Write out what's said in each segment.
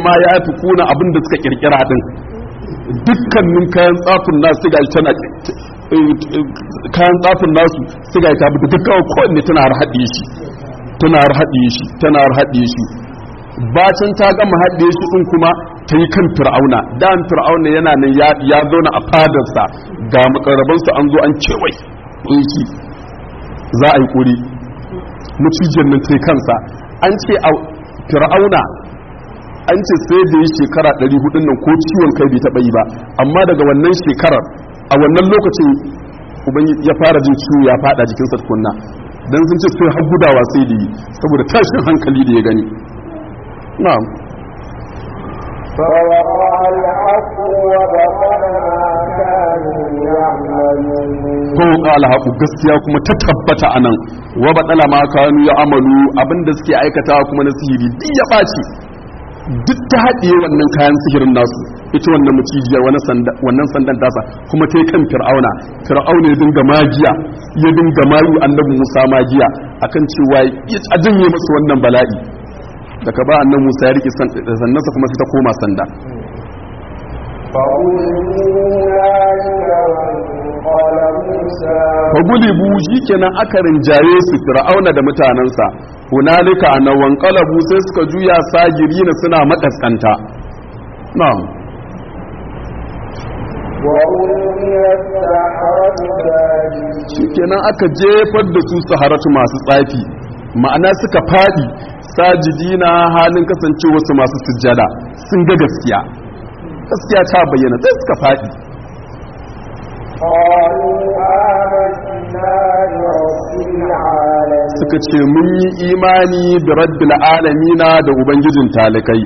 amma ya fi kuna abin da suka kirkira din dukkanin kayan tsafin nasu ga tana kayan tsafin nasu su ga ta bi dukkan kowanne tana harhaɗe shi bacin ta gama haɗe shi din kuma ta yi kan fir'auna dan fir'auna yana nan ya zauna a fadarsa ga makarabansa an zo an cewai shi za a yi kuri mucijin nan sai kansa an ce a fir'auna an ce sai da yi shekara 400 nan ko ciwon kai bai taɓa yi ba amma daga wannan shekarar a wannan lokacin ya fara jin ciwo ya fada jikinsa tukunna dan sun ce sai har gudawa sai da yi saboda tashin hankali da ya gani na'am فوقع الحق وبطل ما كانوا يعملون فوقع الحق gaskiya kuma ta tabbata anan wa badala ma kanu ya amalu abinda suke aikatawa kuma na sihiri duk ya baci duk ta haɗiye wannan kayan sihirin nasu ita wannan mucijiyar wannan sandan tasa kuma ta kan fir'auna ya dinga magiya ya dinga mayu annabi Musa magiya akan cewa ya janye masa wannan bala'i daga ba annabi Musa ya rike sannansa kuma sai ta koma sanda fagulibu shikenan aka rinjaye su fir'auna da mutanansa hunalika anawan qalabu sai suka juya sagirina suna makaskanta na'am shikenan aka jefar da su saharatu masu tsafi ma'ana suka fadi sajidina halin kasancewa su masu sujjada sun ga gaskiya ta bayyana sai suka fadi suka ce mun yi imani da rabbil alamina da ubangijin talikai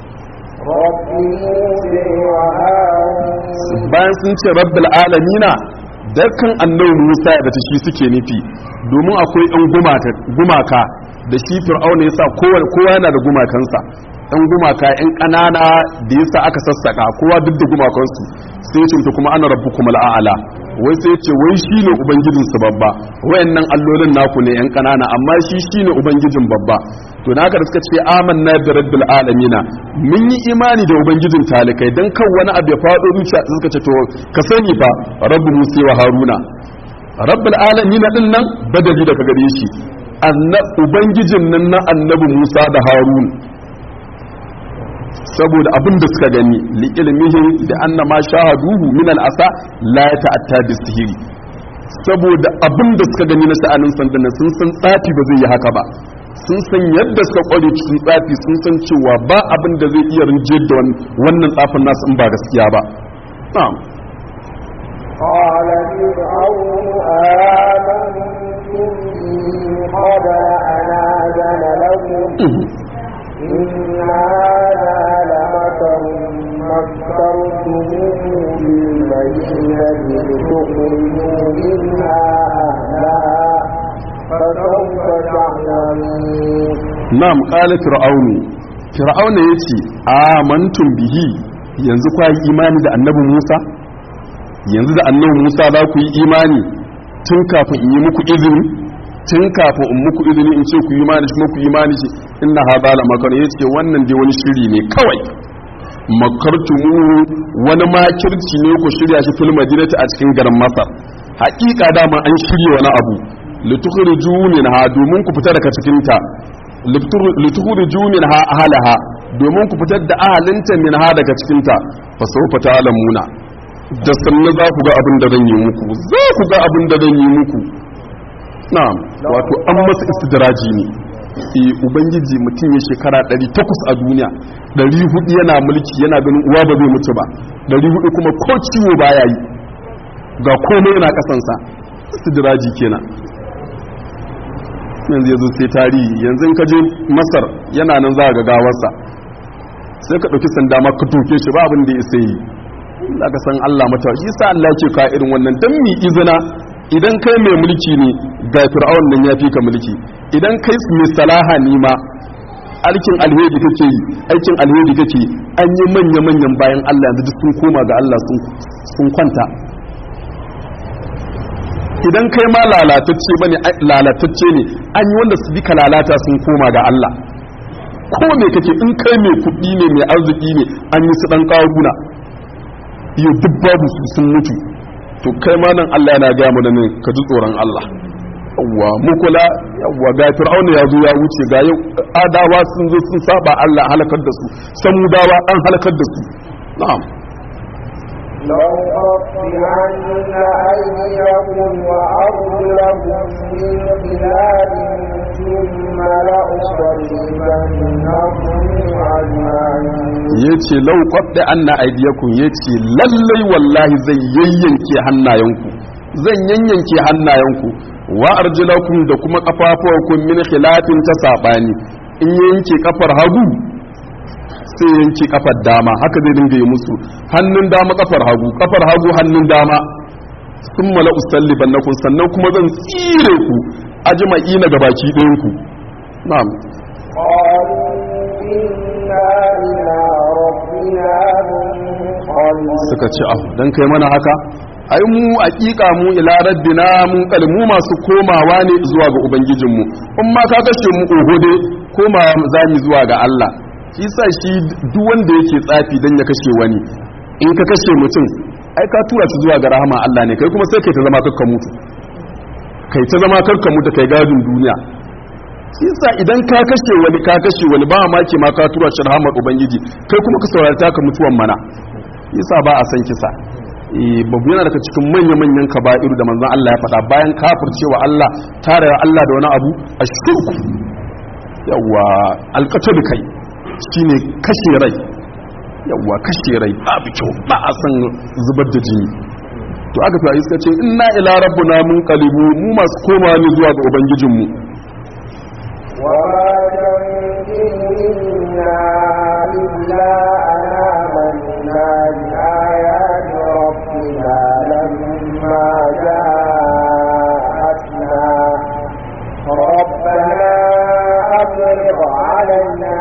bayan sun ce rabbil alamina dukkan annabi Musa da ta shi suke nufi domin akwai ɗan gumaka da shi fir'auna yasa kowa yana da gumakansa ɗan gumaka ƴan ƙanana da yasa aka sassaka kowa duk da gumakansu sai ce ta kuma ana rabbukum al'ala wai sai ce wai shine ubangijin su babba wayannan allolin naku ne ƴan ƙanana amma shi shine ubangijin babba to naka da suka ce amanna bi rabbil alamina mun yi imani da ubangijin talikai dan kan wani abu ya faɗo zuciya suka ce to ka sani fa rabbu musa wa haruna rabbul alamina din nan badali daga gare shi ubangijin nan na annabi Musa da Harun saboda abin da suka gani li ilmihim da anna ma shahaduhu min al-asa la ta'atta bisihiri saboda abin da suka gani na sha'anin sandan sun san tsafi ba zai yi haka ba sun san yadda suka kware cikin tsafi sun san cewa ba abin da zai iya rinje da wannan tsafin nasu in ba gaskiya ba na'am قال فرعون آمنتم قبل أن آذن لكم إن هذا لمكر مكرتموه بالمدينة لتخرجوا منها أهلها فسوف تعلمون نعم قال فرعون yace amantum bihi yanzu kwa yi imani da annabi Musa yanzu da annabi Musa za ku yi imani tun kafin in yi muku izini tun kafin in muku izini in ce ku yi imani kuma ku yi imani shi inna hadha la makar yace wannan dai wani shiri ne kawai makartumu wani makirci ne ku shirya shi fil madinati a cikin garin Masar haƙiƙa dama an shirya wani abu litukhriju minha domin ku fita daga cikin ta litukhriju minha ahalaha domin ku fitar da ahalinta minha daga cikin ta fa sawfa ta'lamuna da sannan za ku ga abin da zan yi muku na'am wato an masa istidraji ne ubangiji mutum ya shekara 800 a duniya 400 yana mulki yana ganin uwa ba zai mutu ba 400 kuma ko ciwo baya yi ga komai yana kasansa istidraji kenan yanzu yazo sai tarihi yanzu in ka je Masar yana nan za ga gawarsa sai ka dauki sanda ma ka toke shi ba abin da ya sai zaka san Allah mata shi sa Allah yake ka irin wannan dan mi izina idan kai mai mulki ne ga fir'aun nan ya fi ka mulki idan kai mai salaha ne ma aikin alheri kake yi an yi manya-manyan bayan Allah yanzu duk sun koma ga Allah sun kwanta idan kai ma lalatacce ne an yi wanda su bi ka lalata sun koma ga Allah ko me kake in kai mai kuɗi ne mai arziki ne an yi su dan karuna iyo duk babu su sun mutu to kai ma nan Allah yana ga mu da ne ka ji tsoron Allah yawwa mu kula yawwa ga fir'auna ya zo ya wuce ga yau adawa sun zo sun saba Allah halakar da su samudawa an halakar da su na'am لو أقطعن أيديكم وأرجلكم من خلاف ثم لأصلبنكم أجمعين. yace lau qadda anna aydiyakum yace lallai wallahi zan yayyanke hannayenku wa arjulakum da kuma kafafuwanku min khilafin ta sabani in yanke kafar hagu sai yanke kafar dama haka zai dinga yi musu hannun dama kafar hagu hannun dama sun mala usalliban nakum sannan kuma zan tsire ku ajma'i na gabaki ɗayan ku na'am suka ce dan kai mana haka ai mu hakika mu ila rabbina mun kalmu masu komawa ne zuwa ga ubangijinmu in ma ka kashe mu oho dai koma zami zuwa ga Allah shi sa shi duk wanda yake tsafi dan ya kashe wani in ka kashe mutum ai ka tura shi zuwa ga rahama Allah ne kai kuma sai kai ta zama kakka mutu kai gadin duniya shi sa idan ka kashe wani ba ma ke ma ka tura shi rahamar ubangiji kai kuma ka saurari ka mutuwan mana yasa ba a san kisa babu yana daga cikin manya-manyan kaba'iru da manzon Allah ya faɗa bayan kafircewa Allah tare Allah da wani abu a shirku yawa alƙatar kai shine kashe rai yawa kashe rai babu kyau ba a san zubar da jini to aka fi iska ce inna ila rabbuna munqalibu mu masu komawa ne zuwa ga ubangijinmu wa tanqimuna illa amanna bi ayati rabbina lamma ja'atna rabbana afrigh 'alaina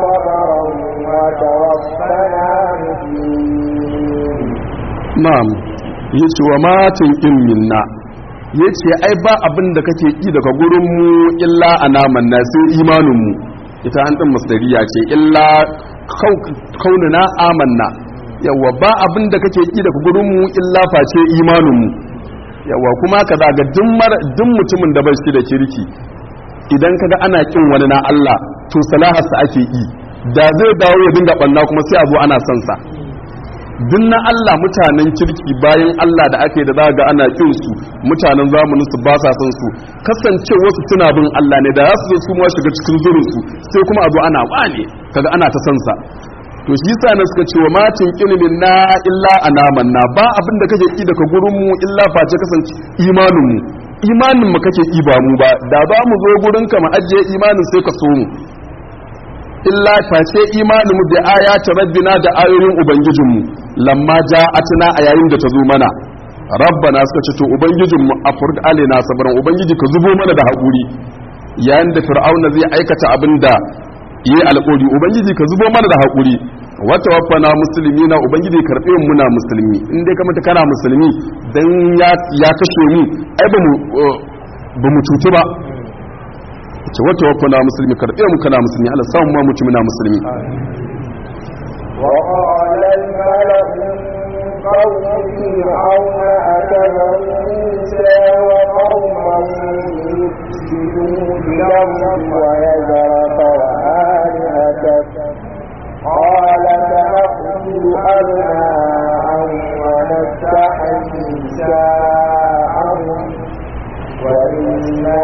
na'am yace wa matin in minna yace ai ba abin da kake ki daga gurin mu illa anamanna sai imanin mu ita an din masdariya ce illa kaununa amanna yawa ba abin da kake ki daga gurin mu illa face imanin mu yawa kuma ka daga duk mutumin da bai shi da kirki idan kaga ana kin wani na Allah to salahasa ake yi da zai dawo ya dinga banna kuma sai a zo ana son sa dinna Allah mutanen kirki bayan Allah da ake da za ga ana kin su mutanen zamanin su ba sa son su kasance wasu tuna bin Allah ne da za su zo su ma shiga cikin zurin su sai kuma a zo ana wane kaga ana ta son sa to shi yasa ne suka ce wa matin ilimin na illa anamanna ba abin da kake ki daga gurin mu illa face kasance imanin mu kake ki ba mu ba da ba mu zo gurin ka mu ajiye imanin sai ka so mu illa face imanin mu da ayati rabbina da ayoyin ubangijinmu lamma ja'atna a yayin da ta zo mana rabbana suka ce to ubangijinmu afurd alaina sabran ubangiji ka zubo mana da hakuri yayin da fir'auna zai aikata abin da yayi alƙawari ubangiji ka zubo mana da hakuri wa tawaffana muslimina ubangiji karbe mu muna musulmi in dai kamar kana musulmi dan ya kashe mu ai ba mu cutu ba ce wata wakana musulmi karɓe mu kana musulmi Allah samu ma mutum na musulmi wa qala al-mala'u qawmi fir'auna atadharu Musa wa qawmahu yufsiduna wa yadharaka wa alihataka qala ta'khudhu abna'ahum wa nastahyi nisa'ahum wa inna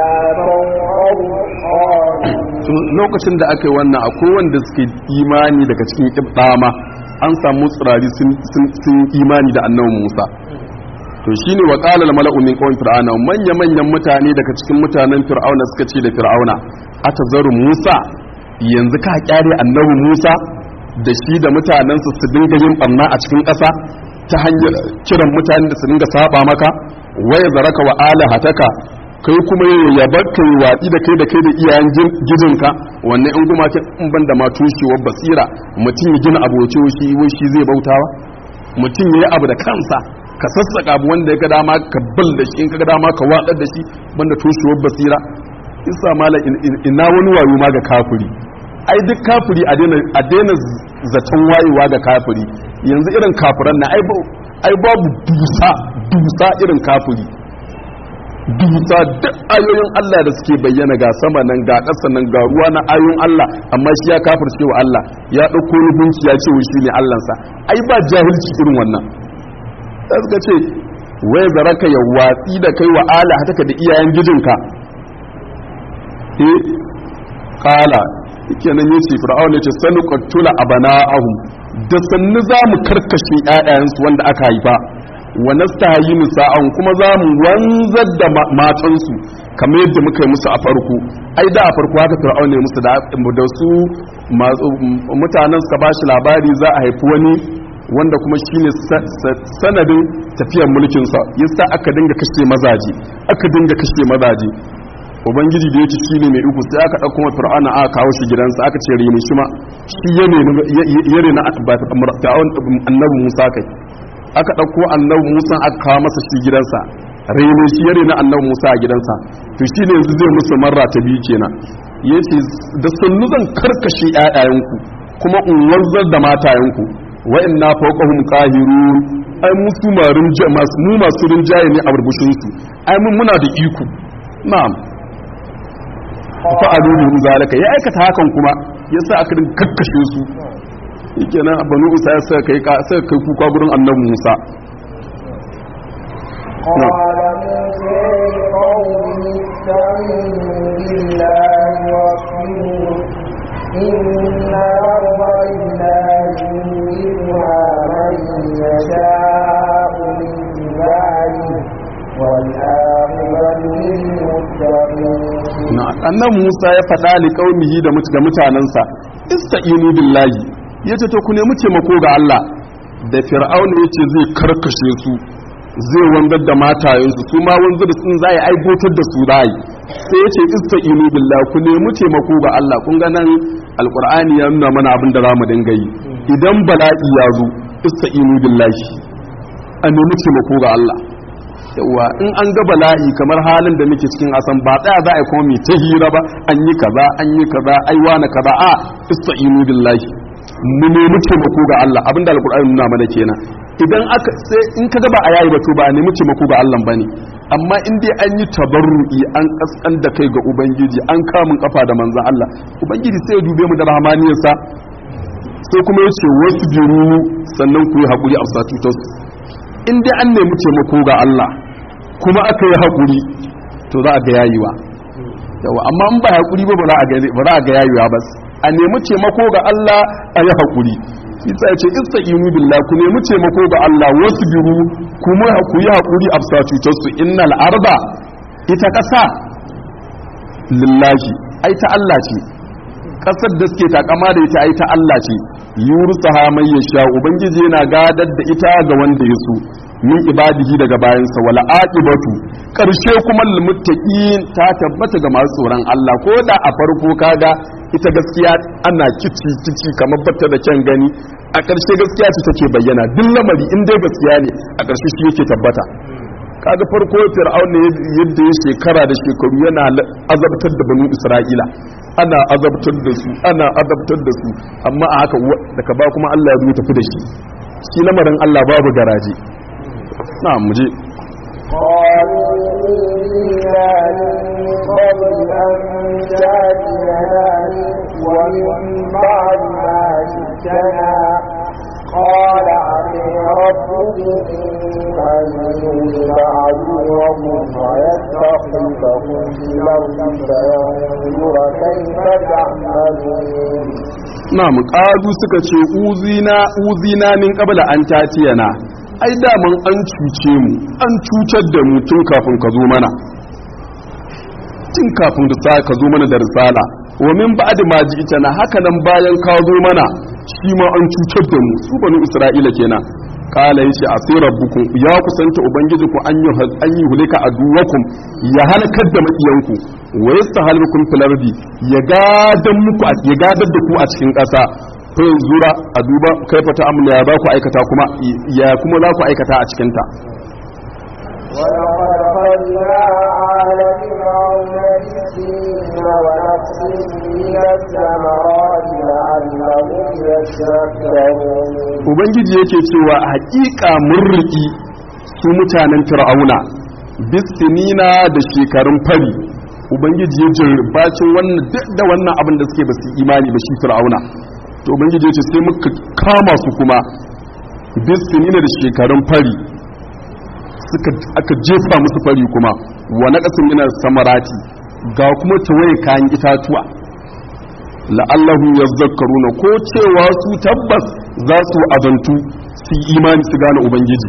lokacin da aka yi wannan akwai wanda suke imani daga cikin kibdama an samu tsirari sun imani da annabi Musa to shine wa qala al mala'u min qawmi fir'auna manyan mutane daga cikin mutanen fir'auna suka ce da fir'auna atazaru Musa yanzu ka kyare annabi Musa da shi da mutanensa su dinga yin barna a cikin ƙasa ta hanyar kiran mutane da su dinga saba maka waya zaraka wa alihataka kai kuma ya barka yi watsi da kai da iyayen gijinka wannan in kuma in ban da ma tushewar basira mutum ya gina aboki shi zai bautawa mutum ya yi abu da kansa ka sassaka abu wanda ya ga dama ka bal da shi in ka ga dama ka watsar da shi banda tushewar basira isa mala ina wani wayo ma ga kafiri ai duk kafiri a daina zaton wayewa ga kafiri yanzu irin kafiran na ai babu dusa irin kafiri dusa duk ayoyin Allah da suke bayyana ga sama nan ga ƙasa nan ga ruwa na ayoyin Allah amma shi ya kafirce wa Allah ya ɗauko rubunci ya ce wai shi ne Allahnsa ai ba jahilci irin wannan sai suka ce wai zaraka ya watsi da kai wa ala hataka da iyayen gijinka kala kenan yace fir'auna yace sanuqatula abana'ahum da sannu zamu karkashe ƴaƴayensu wanda aka haifa wa nastahayi nisa'an kuma zamu wanzar da matansu kamar yadda muka yi musu a farko ai da a farko haka fir'auna ya musu da su mutanen suka bashi labari za a haifi wani wanda kuma shine sanadin tafiyar mulkin sa yasa aka dinga kashe mazaje ubangiji da yake shine mai uku sai aka dauko fir'auna aka kawo shi gidansa aka ce rene shi ma shi ya rena annabi Musa kai aka dauko annabi Musa aka kawo masa shi gidansa rene shi ya rena annabi Musa a gidansa to shine yanzu zai musu marra ta biyu kenan yace da sunnu zan karkashe ƴaƴayenku kuma in wanzar da matayenku wa inna fawqahum qahirun ai musu masu rinjaye ne a burbushin su ai muna da iko na'am fa'alu bihim zalika ya aikata hakan kuma yasa aka din kakkashe su kenan banu Isa ya sai kai kuka gurin annabi Musa annan Musa ya faɗa li qaumihi da mutanansa ista'inu billahi yace to ku nemi taimako ga Allah da fir'auna yace zai karkashe su zai wanzar da matayensu su ma wanzar da sun zai aibotar da su zai sai yace ista'inu billahi ku nemi taimako ga Allah kun ga nan alqur'ani ya nuna mana abin da zamu dinga yi idan bala'i ya zo ista'inu billahi a nemi taimako ga Allah yawa in an ga bala'i kamar halin da muke cikin asan ba tsaya za a yi kuma mai ta hira ba an yi kaza ai wani kaza a ista'inu billahi mu nemi taimako ga Allah abinda alqur'ani nuna mana kenan idan aka sai in ka ga ba a yayi ba to ba a nemi taimako ga Allah bane amma in dai an yi tabarru'i an kaskan da kai ga ubangiji an kamun kafa da manzon Allah ubangiji sai ya dube mu da rahmaniyarsa sai kuma yace wasbiru sannan ku yi hakuri a satutus in dai an nemi taimako ga Allah kuma aka yi haƙuri to za a ga yayiwa yawa amma in ba haƙuri ba ba za a ga yayiwa ba a nemi taimako ga Allah a yi haƙuri isa ya ce istaqinu billah ku nemi taimako ga Allah wasu biru kuma ku yi haƙuri a bisa cutarsu innal arba ita ƙasa lillahi ai ta Allah ce ƙasar da suke takama da ita ai ta Allah ce yursaha man yasha ubangiji yana gadar da ita ga wanda ya so min ibadihi daga bayansa wala aqibatu karshe kuma lil muttaqin ta tabbata ga masu tsoron Allah ko da a farko kaga ita gaskiya ana kici kamar batta da kyan gani a karshe gaskiya ce take bayyana duk lamari in dai gaskiya ne a karshe shi yake tabbata kaga farko fir'auna yadda ya shekara da shekaru yana azabtar da banu isra'ila ana azabtar da su amma a haka daga ba kuma Allah ya zo tafi da shi lamarin Allah babu garaje na muje قال عسى ربكم أن يهلك عدوكم ويستخلفكم في الأرض فينظر كيف تعملون. نعم قالوا سكتي أوذينا من قبل أن تأتينا ai daman an cuce mu an cutar da mu tun kafin ka zo mana ka zo mana da risala wa min ba'd ma ji'tana haka nan bayan ka zo mana shi ma an cutar da mu su banu isra'ila kenan kala yace asir rabbukum ya kusanta ubangiji ku an yi hulika aduwakum ya halakar da makiyanku wa yastahalbukum fil ardi ya gadar da ku a cikin ƙasa to zura a duba kaifa ta amna ya ba ku aikata kuma ya kuma za ku aikata a cikin ta ولقد خلنا على فرعون بالسنين ونقص من الثمرات لعلهم يشكرون. ubangiji yake cewa haƙiƙa mun riƙi su mutanen fir'auna bisinina da shekarun fari. ubangiji ya jirbacin wannan duk da wannan abin da suke ba su imani ba shi fir'auna, to ubangiji ya ce sai muka kama su kuma bisinina da shekarun fari, aka jefa musu fari kuma wa naqasin min samarati, ga kuma tawaye kayan itatuwa, la'allahu yazakkaruna, ko cewa su tabbas za su azantu su imani su gane ubangiji.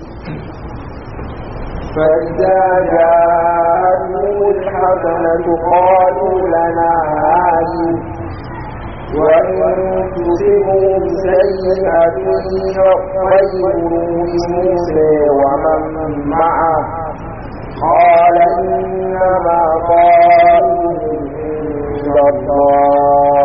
فإذا جاءتهم الحسنة قالوا لنا هذه وإن تصبهم سيئة يطيروا بموسى ومن معه قال إنما طائرهم عند الله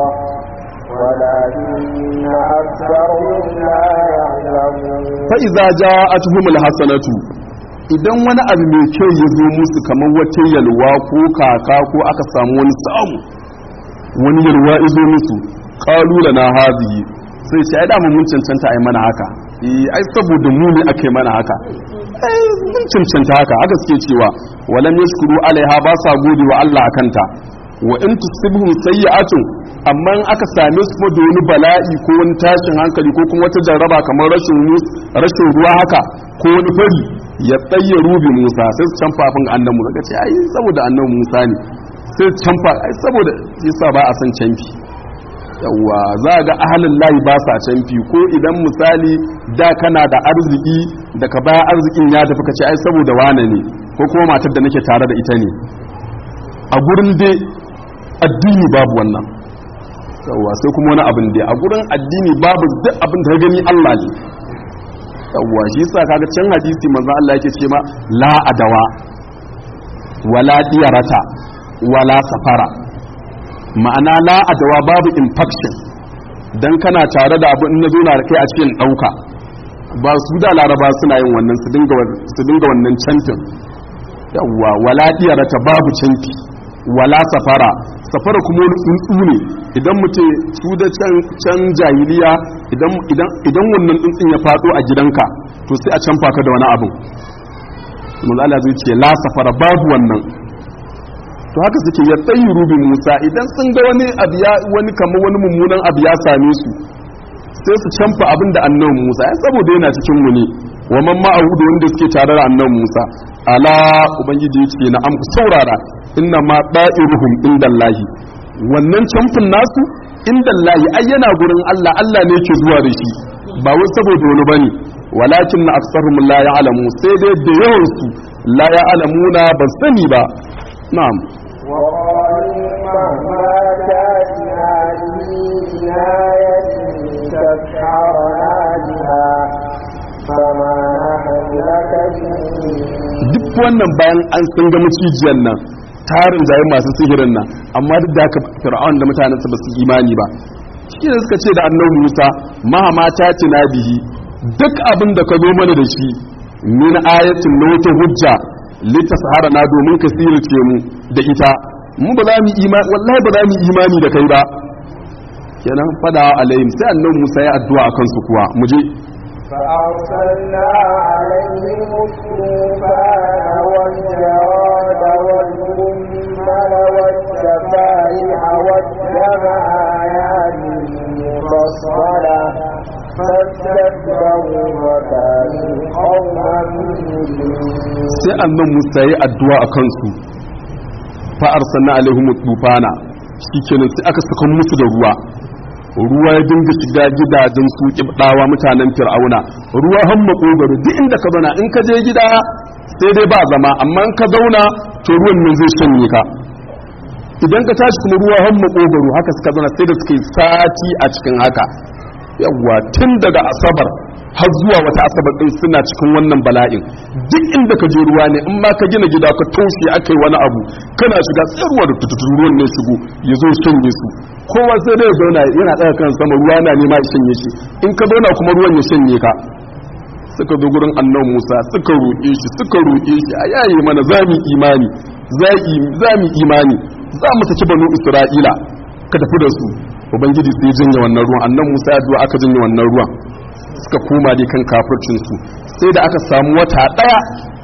ولكن أكثرهم لا يعلمون. فإذا جاءتهم الحسنة idan wani abu mai kyau ya zo musu kamar wata yalwa ko kaka ko aka samu wani samu wani yalwa ya zo musu qalu lana hadhihi, sai ce ai da mun cancanta ai mana haka, ai saboda mu ne aka yi mana haka, mun cancanta haka suke cewa walam yashkuru alaiha, ba sa gode wa Allah akanta. wa in tusibhum sayyi'atun, amma in aka same su kuma da wani bala'i ko wani tashin hankali ko kuma wata jarraba kamar rashin ruwa haka ko wani fari, ya tsayyaru bi Musa, sai su canfa fin annabi Musa, ce ai saboda annabi Musa ne, sai su canfa ai saboda yasa ba a san canfi. yawa za ga ahalin layi ba sa canfi, ko idan misali da kana da arziki daga baya arzikin ya tafi kace ai saboda wane ne, ko kuma matar da nake tare da ita ne. a gurin dai addini babu wannan, yawa sai kuma wani abin dai a gurin addini babu duk abin da ka gani Allah ne. yawa shi yasa kaga can hadisi manzo Allah yake ce ma la adawa wala diyarata wala safara, ma'ana la adawa babu infection, dan kana tare da abu in na zo na kai a cikin dauka, ba su da laraba suna yin wannan su dinga wannan cantin. yawa wala diyarata babu canti, wala safara kuma wani tsuntsu ne, idan mutum su da can jahiliya idan wannan tsuntsun ya fado a gidanka to sai a canfa ka da wani abu. mun Allah zai ce la safara babu wannan. to haka suke ya tsayi rubin Musa, idan sun ga wani abu wani kamar wani mummunan abu ya same su sai su canfa abin da annabi Musa ya saboda yana cikin mu ne, wa man ma'ahu da wanda suke tare da annabi Musa. ala ubangiji yake na am saurara, inna ma da'iruhum indallahi, wannan camfin nasu indallahi ai yana gurin Allah, Allah ne yake zuwa da shi ba wai saboda wani bane. walakin aktsaruhum la ya'lamu, sai dai da yawan su la ya'lamuna ban sani ba. na'am duk wannan bayan an sun ga macijiyar nan tarin jayi masu sihirin nan, amma duk da haka fir'aun da mutanensa ba su imani ba. shi ne suka ce da annabi Musa mahama ta tina bihi, duk abin da ka zo mana da shi min ayatin na wata hujja litasahara na domin ka sirce mu da ita, mu ba za mu imani, wallahi ba za mu imani da kai ba. kenan fada alaihim, sai annabi Musa ya addu'a akan su kuwa mu je. فأرسلنا عليهم الطوفان والجراد والقمل والسفائح والدم آيات مفصلة فاستكبروا وكانوا قوما مجرمين. sai annabi Musa ya addu'a akan su, fa arsalna alaihim tufana, shikenan sai aka saka musu da ruwa ya dinga shiga gidajen su kibdawa mutanen fir'auna, ruwa har makogaro duk inda ka zauna, in ka je gida sai dai ba zama, amma in ka zauna to ruwan nan zai shanye ka. idan ka tashi kuma ruwa har makogaro, haka suka zauna sai da suka yi sati a cikin haka. yawwa tun daga asabar har zuwa wata asabar din suna cikin wannan bala'in. duk inda ka je ruwa ne, in ma ka gina gida ka toshe akai wani abu kana shiga tsirwa da ruwan ne shigo ya zo shanye su, kowa sai dai ya zauna yana tsaka kan sama, ruwa na nema ya shanye shi, in ka zauna kuma ruwan ya shanye ka. suka zo gurin annabi Musa suka roƙe shi a yaye mana za mu imani za mu saki banu Isra'ila aka tafi da su ubangiji sai janye wannan ruwan, annan Musa ya addu'a aka janye wannan ruwan, suka koma dai kan kafircin su. Sai da aka samu wata daya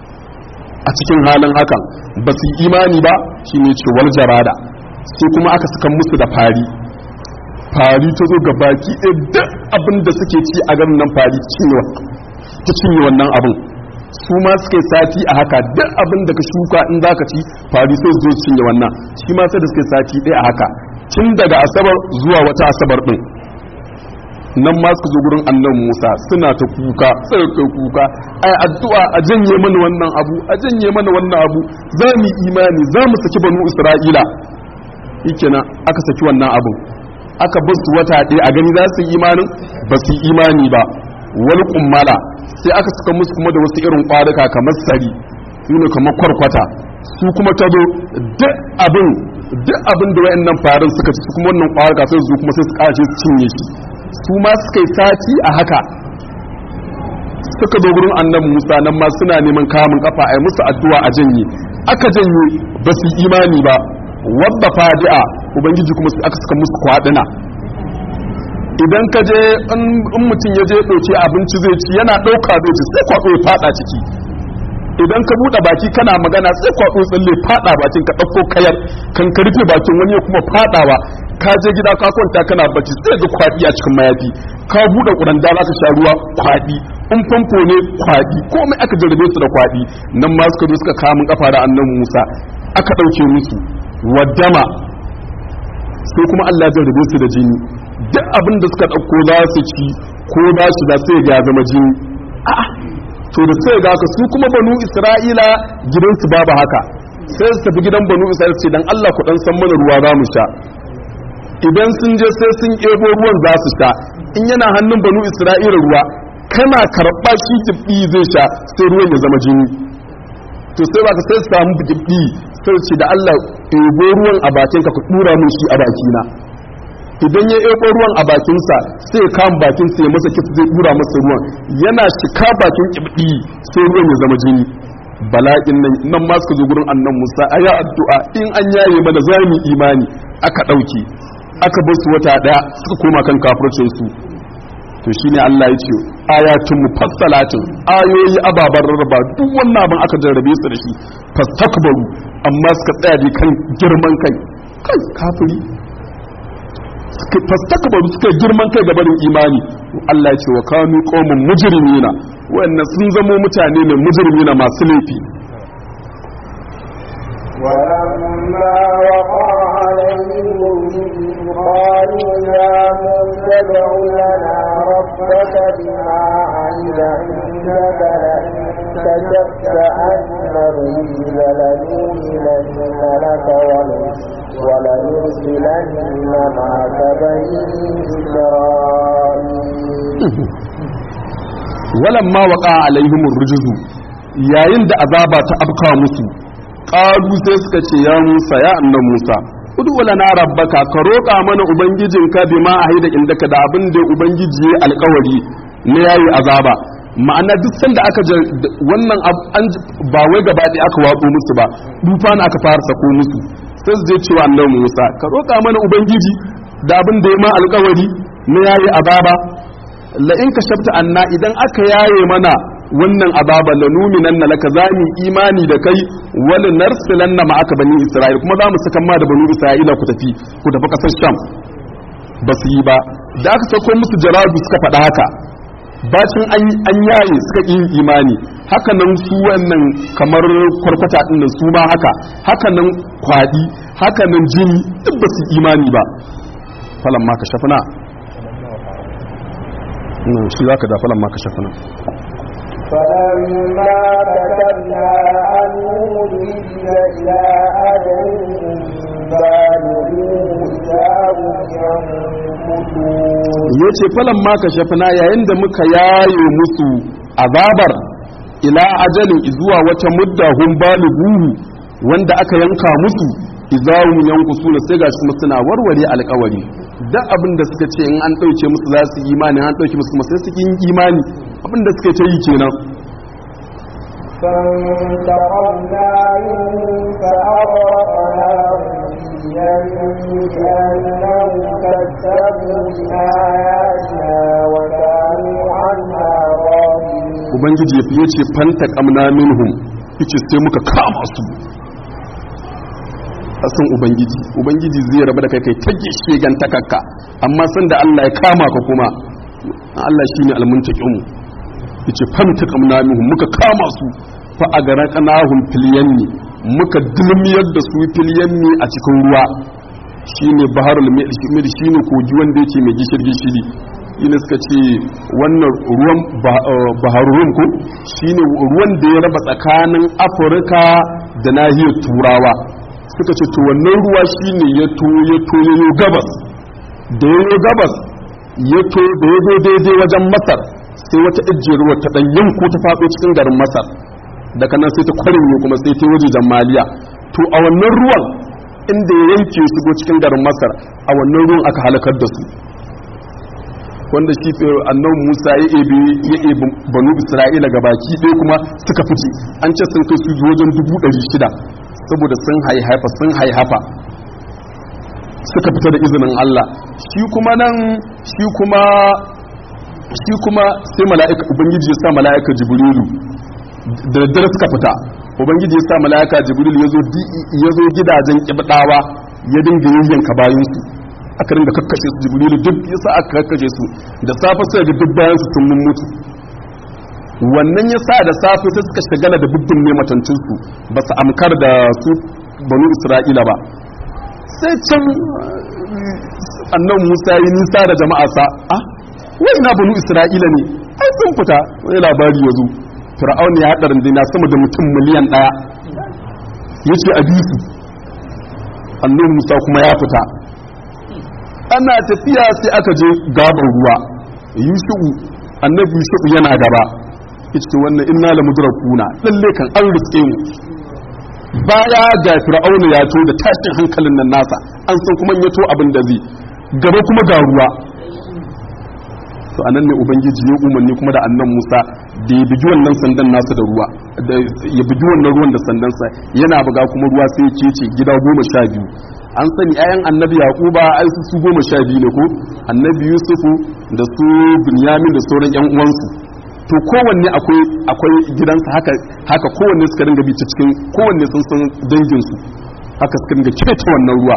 a cikin halin hakan ba su yi imani ba, shine ce wal jarada. Sai kuma aka saka musu da fari ta zo ga baki ɗaya duk abin da suke ci a garin nan fari ta cinye wannan abin. Su ma suka yi sati a haka, duk abin da ka shuka in za ka ci fari sai su zo cinye wannan, shi ma sai da suka yi sati ɗaya a haka, tun daga asabar zuwa wata asabar ɗin. Nan ma suka zo gurin annan Musa suna ta kuka, sai kai kuka, ai addu'a a janye mana wannan abu, a janye mana wannan abu, za mu yi imani, za mu saki banu Isra'ila. Shikenan aka saki wannan abun, aka bar su wata ɗaya a gani za su yi imanin, ba su yi imani ba. Wani kummala sai aka suka musu kuma da wasu irin kwaruka kamar sari, ne kamar kwarkwata, su kuma ta zo duk abin da wayannan farin suka ci, kuma wannan kwaruka sai su kuma sai su kashe su cinye shi. Su ma suka yi sati a haka, suka zo gurin annabi Musa, nan ma suna neman kamun kafa ai musu addu'a a janye, aka janye ba su yi imani ba. Wadda fadi'a ubangiji kuma aka saka musu kwaduna. Idan ka je in mutum ya je ɗauke abinci zai ci, yana ɗauka zai ci sai kwaɗo ya faɗa ciki. Idan ka buɗe baki kana magana sai kwaɗo tsalle faɗa bakin ka ɗauko kayar, kan ka rufe bakin wani ya kuma faɗawa. Ka je gida ka kwanta kana bacci sai ga kwaɗi a cikin mayafi, ka buɗe ƙuranda za ka sha ruwa kwaɗi, in famfo ne kwaɗi, komai aka jarrabe su da kwaɗi. Nan ma suka zo suka kamun kafa da annabi Musa, aka ɗauke musu waddama. Sai kuma Allah ya jarrabe su da jini, duk abin da suka ɗauko za su ci ko za su da sai ga zama jini. A'a, to da sai ga su kuma banu Isra'ila gidansu babu haka, sai su tafi gidan banu Isra'ila ce dan Allah ku dan san mana ruwa za mu sha. Idan sun je sai sun ebo ruwan za su sha, in yana hannun banu Isra'ila ruwa kana karɓa shi jibbi zai sha sai ruwan ya zama jini. To sai ba ka sai su samu jibbi sai ce da Allah ebo ruwan a bakin ka dura mun shi a bakina. Idan ya ebo ruwan a bakinsa sai ya kama bakinsa ya masa kifi zai dura masa ruwan, yana shika bakin kibdi sai ruwan ya zama jini. Bala'in nan ma suka zo gurin annan Musa, aya addu'a in an yaye mana za mu imani, aka ɗauke, aka bar su wata ɗaya suka koma kan kafircin su. To shine Allah ya ce ayatun mufassalatin, ayoyi ababan rarraba, duk wannan abin aka jarrabe su da shi. Fastakbaru, amma suka tsaya da kan girman kai kafiri, fastakbaru suka girman kai ga barin imani. Allah ya ce wa kanu qaumun mujrimina, wannan sun zamo mutane ne mujrimina masu laifi. ولما وقع عليهم الرجل قالوا يا موسى ادع لنا ربك بما عهد عندك لئن كشفت عنا الرجل لنؤمنن لك ولنرسلن معك بني إسرائيل. ولما وقع عليهم الرجل yayin da azaba ta afka musu, qalu sai suka ce ya Musa, ya annabi Musa, udu lana rabbaka, ka roƙa mana ubangijinka bima ahida indaka da abin da ubangiji ya alƙawari ne yayi azaba. Ma'ana duk sanda aka wannan ba wai gaba ɗaya aka watso musu ba, dufa na aka fara sako musu, sai su je cewa annabi Musa, ka roƙa mana ubangiji da abin da ya ma alƙawari ne yayi azaba. La in kashafta anna, idan aka yaye mana wannan azaba lanuminanna laka, zami imani da kai, wala narsilanna ma'aka bani Isra'il, kuma za mu saka ma da bani Isra'ila ku tafi kasar Sham. Ba su yi ba, da aka sako musu jarabu suka faɗa haka, bacin an yaye suka yi imani. Haka nan su wannan kamar kwarkwata din nan su ma haka nan kwadi, haka nan jini duk ba su imani ba. Falan ma ka shafna shi zaka da falan ma ka shafna. فلما كتبنا عنهم الرجل إلى أجلهم بالغوه إذا هم ينكثون. yace falan ma ka shafna, yayin da muka yaye musu azabar ila ajalin zuwa wata mudda hum balighuhu, wanda aka yanka musu, izahum yankusuna, sai gashi kuma suna warware alƙawari. Duk abin da suka ce in an ɗauke musu za su yi imani, an ɗauke musu kuma sai su yi imani, abin da suka ce yi kenan. فانتقمنا منهم فأغرقناهم في بأنهم كذبوا بآياتنا وكانوا عنها غافلين. ubangiji ya ce fanta kamna minhum yace sai muka kama su. asan ubangiji zai rabu da kai ta gishegan takakka, amma san da Allah ya kama ka kuma Allah shine almuntaqimu. yace fanta kamna minhum muka kama su fa agaraqnahum fil yammi muka dulmiyar da su fil yammi a cikin ruwa, shine baharul mil shine kogi wanda yake mai gishiri ina suka ce wannan ruwan baharun ko shine ruwan da ya raba tsakanin Afirka da nahiyar Turawa. suka ce to wannan ruwa shine ya yo gabas, da ya gabas ya to da ya zo daidai wajen Masar sai wata ajiyar ruwa ta dan yanko ta faɗo cikin garin Masar, daga nan sai ta kwarin kuma sai ta wajen Maliya. to a wannan ruwan inda ya yanke su go cikin garin Masar, a wannan ruwan aka halakar da su, wanda shi annabi Musa ya ebi banu Isra'ila gabaki ɗaya kuma suka fice. an ce sun kai su wajen 600 saboda sun haihafa suka fita da izinin Allah. shi kuma sai mala'ika ubangiji ya sa mala'ika Jibrilu da daddare suka fita. ubangiji ya sa mala'ika Jibrilu ya zo gidajen kibdawa ya dinga yayyanka bayan su, aka ringa kakkashe su. Jibrilu duk yasa aka kakkashe su, da safe sai ga duk bayan su sun mutu. wannan yasa da safe sai suka shagala da bubbun ne matancin su, ba su amkar da su banu Isra'ila ba. sai can annabi Musa yi nisa da jama'a sa, wai ina banu Isra'ila ne, ai sun fita. wani labari yazo Fir'aun ya haɗa rindina sama da mutum miliyan 1, yace a bisu. annabi Musa kuma ya fita. ana tafiya sai aka je gaban ruwa, annabi Yusuf yana gaba, yace wannan inna la mudrakuna, lalle kan an riske mu. baya ga Fir'auna ya to da tashin hankalin nan nasa, an san kuma ya to abin da zai gaba kuma ga ruwa. to anan ne ubangiji ya umarni kuma da annan Musa da ya bigi wannan sandan nasa da ruwa, ya bigi wannan ruwan da sandansa, yana buga kuma ruwa sai ya kece gida 12. an sani ayan annabi Yaquba ai su 12 ne ko, annabi Yusufu da su Binyamin da sauran yan uwansu. to kowanne akwai gidansa, haka kowanne suka dinga bi cikin, kowanne sun san dangin su, haka suka dinga kece wannan ruwa.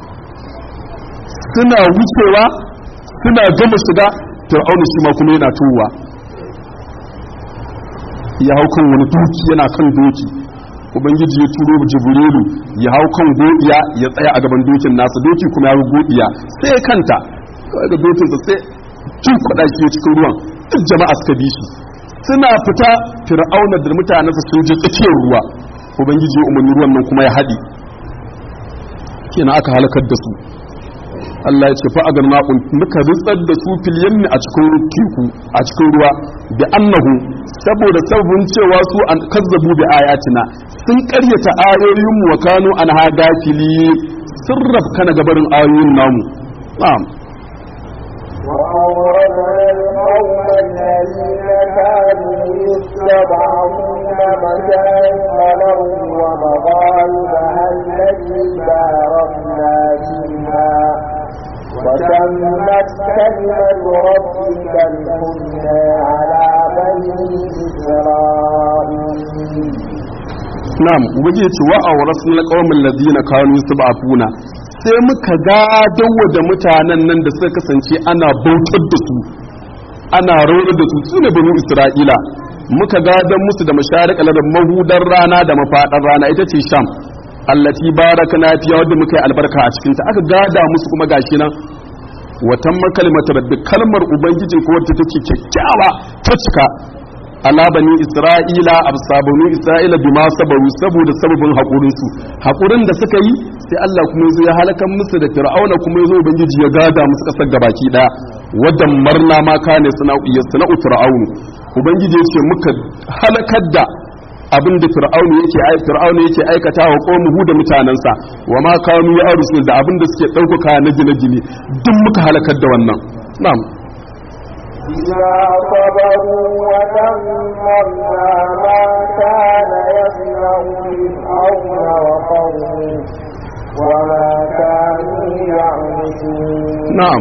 suna wucewa suna gama shiga, Fir'auna shi ma kuma yana tuwa, ya hau kan wani doki, yana kan doki. ubangiji ya turo Jibrilu ya hau kan godiya ya tsaya a gaban dokin nasa, doki kuma ya godiya sai kanta kawai ga dokin sa sai cin kwada shi cikin ruwan, duk jama'a suka bi shi. suna fita Fir'auna da mutanensa sun je tsakiyar ruwa, ubangiji ya umarni ruwan nan kuma ya haɗi, kenan aka halakar da su. Allah ya ce fa agarna muka ritsar da su fil yammi a cikin teku, a cikin ruwa, bi annahu saboda sabon cewa su an kazzabu bi ayatina, sun karyata ayoyin mu wa kanu an hadafili, sun rabkana gabarin ayoyin namu. na'am وأورثنا القوم الذين كانوا يستضعفون مشارق الأرض ومغاربها التي باركنا فيها وتمت كلمة ربك الحسنى على بني إسرائيل. نعم وبيجي وأورثنا القوم الذين كانوا يستضعفون, sai muka gadawa da mutanen nan da suka kasance ana bautar da su, ana rawar da su, su ne banu Isra'ila. muka gadan musu da masharik da mahudar rana da mafadar rana, ita ce Sham, allati barakna fiha, wadda muka yi albarka a cikinta. aka gada musu kuma gashi nan watan makalmata rabbi, kalmar ubangijin ko wadda take kyakkyawa ta cika, ala bani Isra'ila, absa banu Isra'ila bima sabaru, saboda sababin haƙurin da suka yi, sai Allah kuma yazo ya halakan musu da Fir'auna, kuma yazo ubangiji ya gada musu kasar gabaki daya. wadan marna ma kane sana'u Fir'aunu, ubangiji yace muka halakar da abin da Fir'auna yake aikata wa qaumuhu da mutanansa, wa ma kanu ya arsul, da abin da suke dauka na gine-gine, duk muka halakar da wannan. na'am إذا صبروا ودمرنا ما كان يصنع فرعون وقومه وما na'am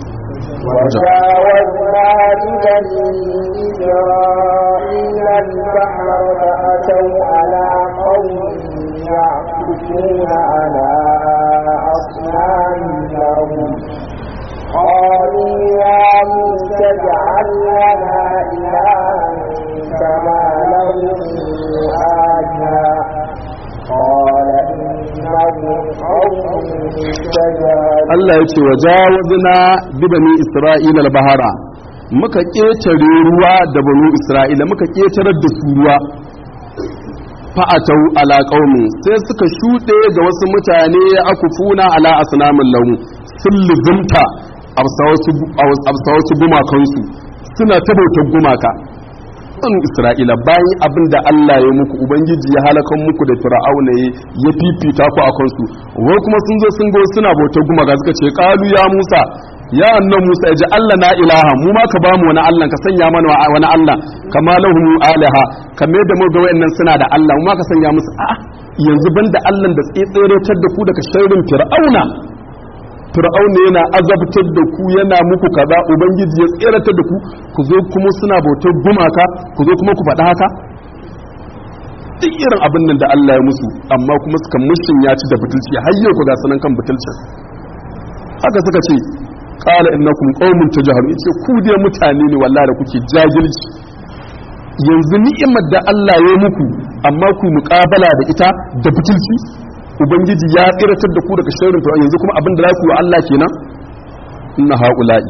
وجاوزنا ببني إسرائيل البحر فأتوا على قوم يعكفون على أصنام لهم قالوا يا موسى اجعل لنا إلها كما لهم آلهة قال إنهم قوم تجهلون Allah ya ce wa jawazna bi bani Isra'ila al-bahara muka ketare ruwa da banu Isra'ila muka ketare da su ruwa fa'atau ala qaumin sai suka shude ga wasu mutane akufuna ala asnamin lahu sun luzumta absawasu gumakansu suna tabautar gumaka banu Isra'ila bayan abin da Allah ya muku ubangiji ya halakan muku da fir'auna ya fifita ku akan su wai kuma sun zo sun go suna bautar gumaka suka ce qalu ya Musa ya annan Musa ya ji Allah na ilaha mu ma ka bamu wani Allah ka sanya mana wani Allah kama lahum alaha kamar da mu ga wayannan suna da Allah mu ma ka sanya musu yanzu banda Allah da tsetseratar da ku daga sharrin fir'auna yana azabtar da ku yana muku kaza ubangiji ya tseratar da ku zo kuma suna bautar gumaka ku zo kuma ku faɗa haka duk irin abin nan da Allah ya musu amma kuma suka mushin ya ci da butulci har yau ku ga sanan kan butulcin haka suka ce qala innakum qaumun tajhalun yace ku dai mutane ne wallahi da kuke jahilci yanzu ni'imar da Allah ya muku amma ku muƙabala da ita da butulci ubangiji ya tsiratar da ku daga sharrin fir'aun yanzu kuma abin da za ku yi Allah kenan inna haula'i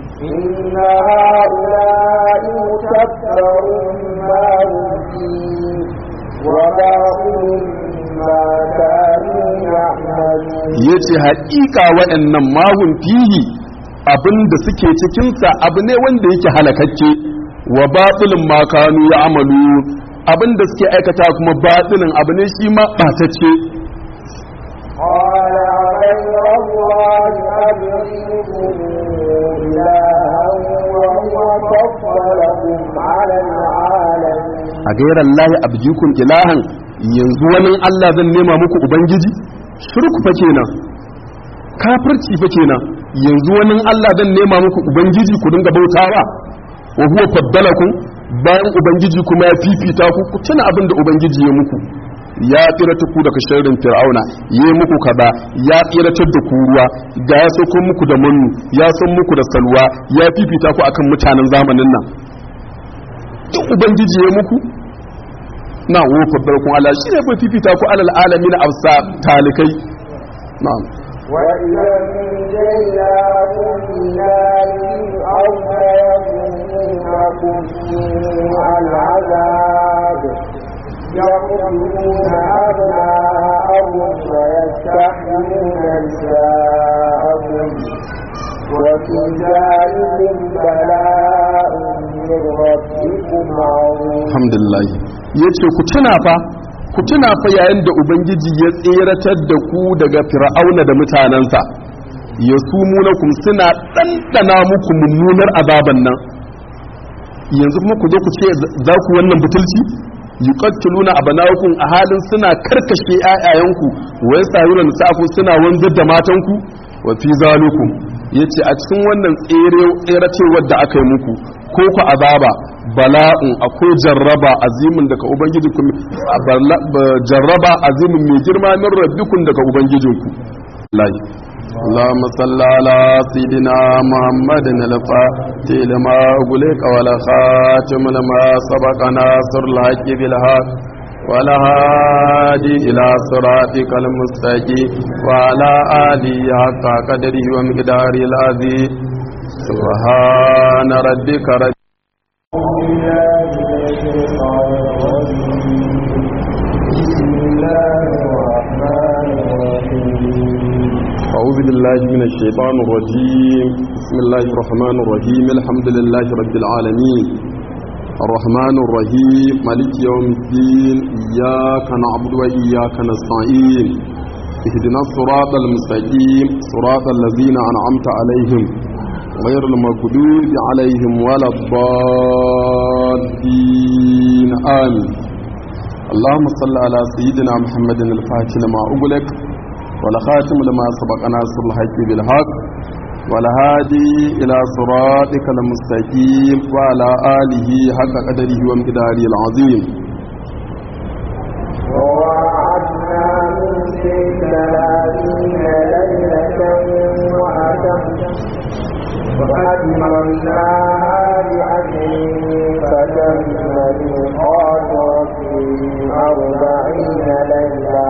mutabbarun ma hum wa ba'un ma kanu ya'malun yace haƙiƙa waɗannan mahun fihi abin da suke cikin sa abu ne wanda yake halakakke wa batilun ma kanu ya'malu abin da suke aikata kuma batilin abu ne shi ma batacce قال غير الله أبغيكم إلها وهو فضلكم على العالمين غير الله أبغيكم إلها yanzu wani Allah zan nema muku ubangiji shirku fa kenan kafirci fa kenan yanzu wani Allah zan nema muku ubangiji ku dinga bautawa wa huwa faddalakum bayan ubangiji kuma ya fifita ku ku tuna abin da ubangiji ya muku ya tsiratar ku daga sharrin fir'auna ya yi muku kaza ya tsiratar da ku ruwa ga ya sauko muku da mannu ya san muku da salwa ya fifita ku akan mutanen zamanin nan duk ubangiji ya muku na wo faddarkun ala shi ne fa fifita ku alal alamin absa talikai na'am wa idan jayyakum lillahi aw yaqumu al-azab يقتلون أبناءهم ويستحيون نساءهم وفي ذلكم بلاء من ربكم عظيم الحمد لله yace ku tuna fa yayin da ubangiji ya tseratar da ku daga fir'auna da mutanansa yasumunakum suna dandana muku mummunar azaban nan yanzu kuma ku zo ku ce za ku wannan butulci yuqattiluna abnaakum a halin suna karkashe ayayanku wa yasayuna nisaku suna wanzar da matanku wa fi zalikum yace a cikin wannan tseracewar da aka yi muku ko ku azaba bala'un akwai jarraba azimin daga ubangijinku jarraba azimin mai girma min rabbikum daga ubangijinku lahi اللهم صل على سيدنا محمد الفاتح لما أغلق والخاتم لما سبق ناصر الحق بالحق والهادي إلى صراطك المستقيم وعلى آله حق قدره ومقداره العظيم سبحان ربك رب أعوذ بالله من الشيطان الرجيم بسم الله الرحمن الرحيم الحمد لله رب العالمين الرحمن الرحيم مالك يوم الدين إياك نعبد وإياك نستعين اهدنا الصراط المستقيم صراط الذين أنعمت عليهم غير المغضوب عليهم ولا الضالين آمين اللهم صل على سيدنا محمد الفاتح لما أغلق والخاتم لما سبق ناصر الحق بالحق والهادي إلى صراطك المستقيم وعلى آله حق قدره ومقداره العظيم. ووعدنا موسى 30 ليلة وأتممناها ب10 فتم ميقات ربه 40 ليلة.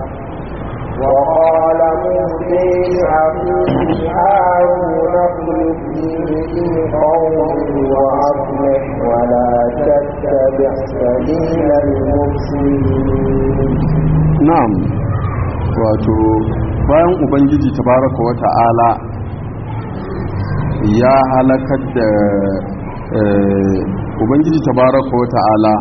وقال موسى لأخيه هارون اخلفني في قومي وأصلح ولا تتبع سبيل المفسدين. نعم. wato bayan ubangiji tabaraka wa ta'ala ya halakar da ubangiji tabaraka wa ta'ala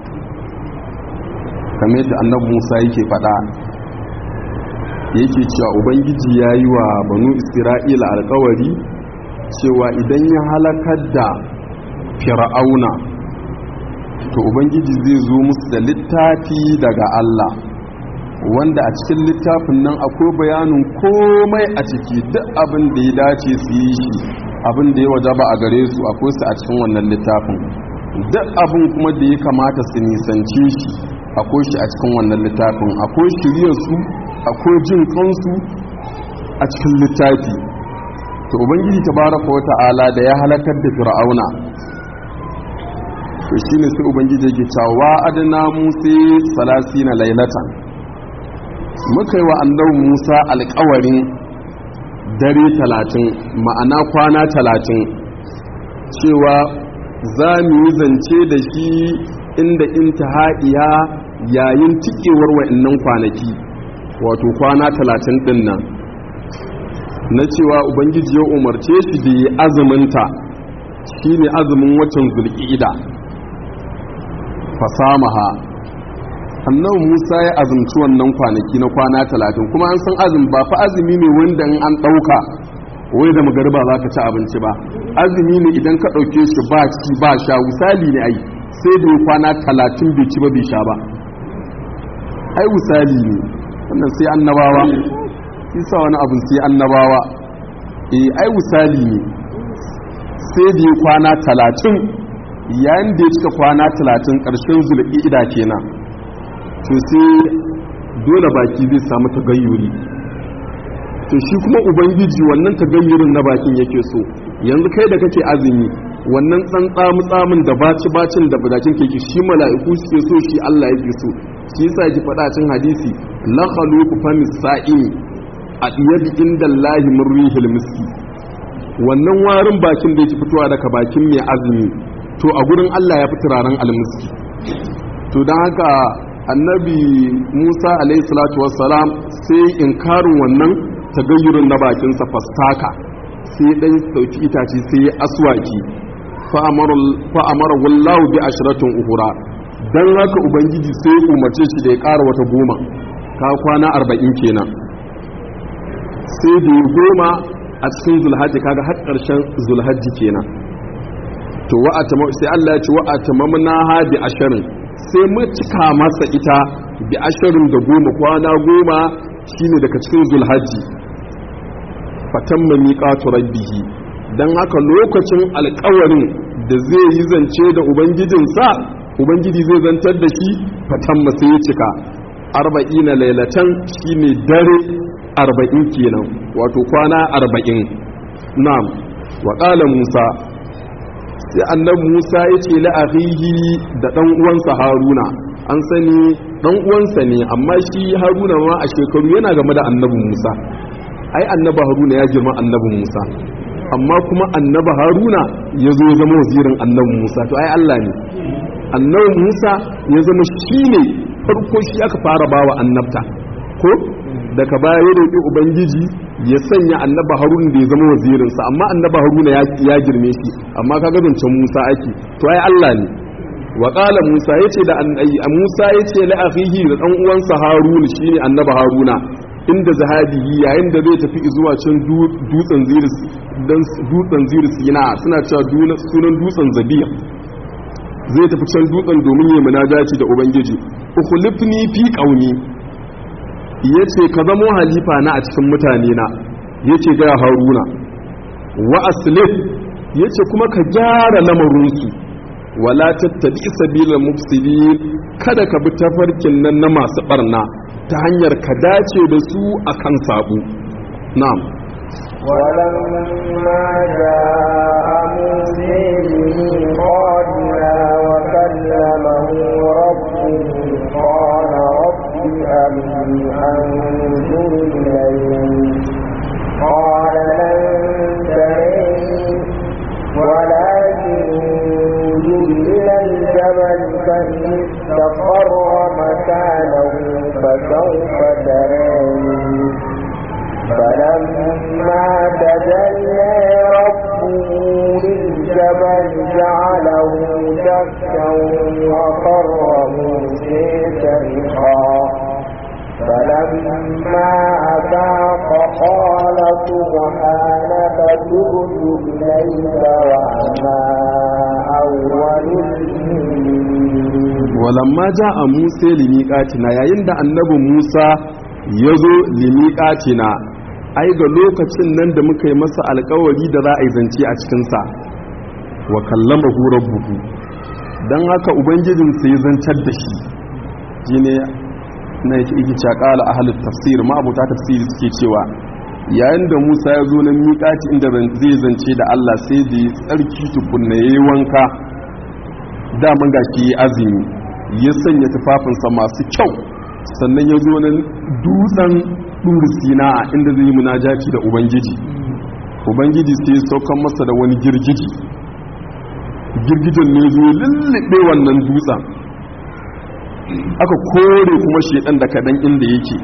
kamar yadda annabi Musa yake faɗa yake cewa ubangiji ya yi wa banu isra'ila alkawari cewa idan ya halakar da fir'auna to ubangiji zai zo musu da littafi daga Allah wanda a cikin littafin nan akwai bayanin komai a ciki duk abin da ya dace su yi shi abin da ya wajaba a gare su akwai su a cikin wannan littafin duk abin kuma da ya kamata su nisance shi akwai shi a cikin wannan littafin akwai shiryar su akwai jin kansu a cikin littafi. to ubangiji tabaraka wa ta'ala da ya halakar da fir'auna to shine sai ubangiji yake cewa adna musa 30 lailatan muka yi wa annabi Musa alƙawarin dare 30 ma'ana kwana 30 cewa za mu yi zance da shi inda intihaiya yayin tikewar wa'annan kwanaki wato kwana 30 din nan na cewa ubangiji ya umarce shi da yi azuminta shine azumin watan zulqa'ida fasamaha annabi Musa ya azumci wannan kwanaki na kwana 30 kuma an san azumi ba fa azumi ne wanda in an dauka wai da magariba za ka ci abinci ba azumi ne idan ka dauke shi ba ci ba sha misali ne ai sai da kwana 30 bai ci ba bai sha ba ai misali ne wannan sai annabawa isa wani abin sai annabawa ai misali ne sai da kwana 30 yayin da ya cika kwana 30 ƙarshen zulqa'ida kenan to sai dole baki zai samu tagayyuri to shi kuma ubangiji wannan tagayyurin na bakin yake so yanzu kai da kake azumi wannan tsamin da bacin da badakin keke shi mala'iku suke so shi Allah yake so shi yasa yake faɗa cikin hadisi la khaluqu famis sa'in adiyadi indallahi min rihil miski wannan warin bakin da yake fitowa daga bakin mai azumi to a gurin Allah ya fi turaren almiski to dan haka annabi Musa alayhi salatu wassalam sai inkarin wannan tagayyurin na bakinsa fastaka sai dan sauki itace sai aswaki fa amara wallahu bi ashratin uhura dan haka ubangiji sai umarce shi da ya ƙara wata 10 ka kwana 40 kenan sai da 10 a cikin zulhajji kaga har ƙarshen zulhajji kenan to sai Allah ya ce wa'atamamna ha bi asharin sai mu cika masa ita bi 20 kwana 10 shine daga cikin zulhajji fatamma miqatu rabbihi dan haka lokacin alƙawarin da zai yi zance da ubangijinsa ubangiji zai zantar da shi fatamma sai ya cika 40 lailatan shine dare 40 kenan wato kwana 40 na'am wa qala Musa sai annabi Musa ya ce la'ahihi da dan uwansa Haruna an sani dan uwansa ne amma shi Haruna ma a shekaru yana game da annabi Musa ai annabi Haruna ya girma annabi Musa amma kuma annabi Haruna ya zo ya zama wazirin annabi Musa to ai Allah ne annabi Musa ya zama shine farko shi aka fara bawa annabta ko daga baya ya roƙi ubangiji ya sanya annaba haruna da ya zama wazirinsa amma annaba haruna ya girme shi amma kaga zancen Musa ake to ai Allah ne wa qala Musa yace da Musa yace la akhihi da dan uwansa Haruna shine annaba Haruna inda zahabihi yayin da zai tafi zuwa can dutsen Ziris dan dutsen Ziris yana suna cewa sunan dutsen Zabiya zai tafi can dutsen domin yayi munajaci da ubangiji ukhlifni fi qaumi yace ka zamo halifa na a cikin mutane na yace ga Haruna wa aslih yace kuma ka gyara lamarinsu wala tattabi sabilal mufsidin kada ka bi tafarkin nan na masu barna ta hanyar ka dace da su akan sabo na'am ولما جاء موسى ميقاتنا وكلمه ربه قال رب أرني أنظر إليك قال لن تريني ولكن انظر إلى الجبل فإن استقر مكانه فسوف تراني فلما تجلى ربه للجبل جعله دكا وخر موسى صرخا فلما أفاق قال سبحانك تبت إليك وأنا أول المؤمنين. ولما جاء موسى لميقاتنا يا عند النبي موسى yazo limiqatina ai ga lokacin nan da muka yi masa alƙawari da za a yi zance a cikin sa wa kallamahu rabbuhu dan haka ubangijin sa ya zancar da shi shine na yake cakala ahlul tafsir ma abuta tafsiri suke cewa yayin da Musa ya zo nan miƙati inda zai zance da Allah sai da tsarki tukunna yayi wanka da mun gashi azumi ya sanya tufafinsa masu kyau sannan ya zo nan dutsen ɗuri sina inda zai yi munajati da ubangiji sai saukan masa da wani girgiji girgijen ne zo lullube wannan dutsen aka kore kuma shedan da kadan inda yake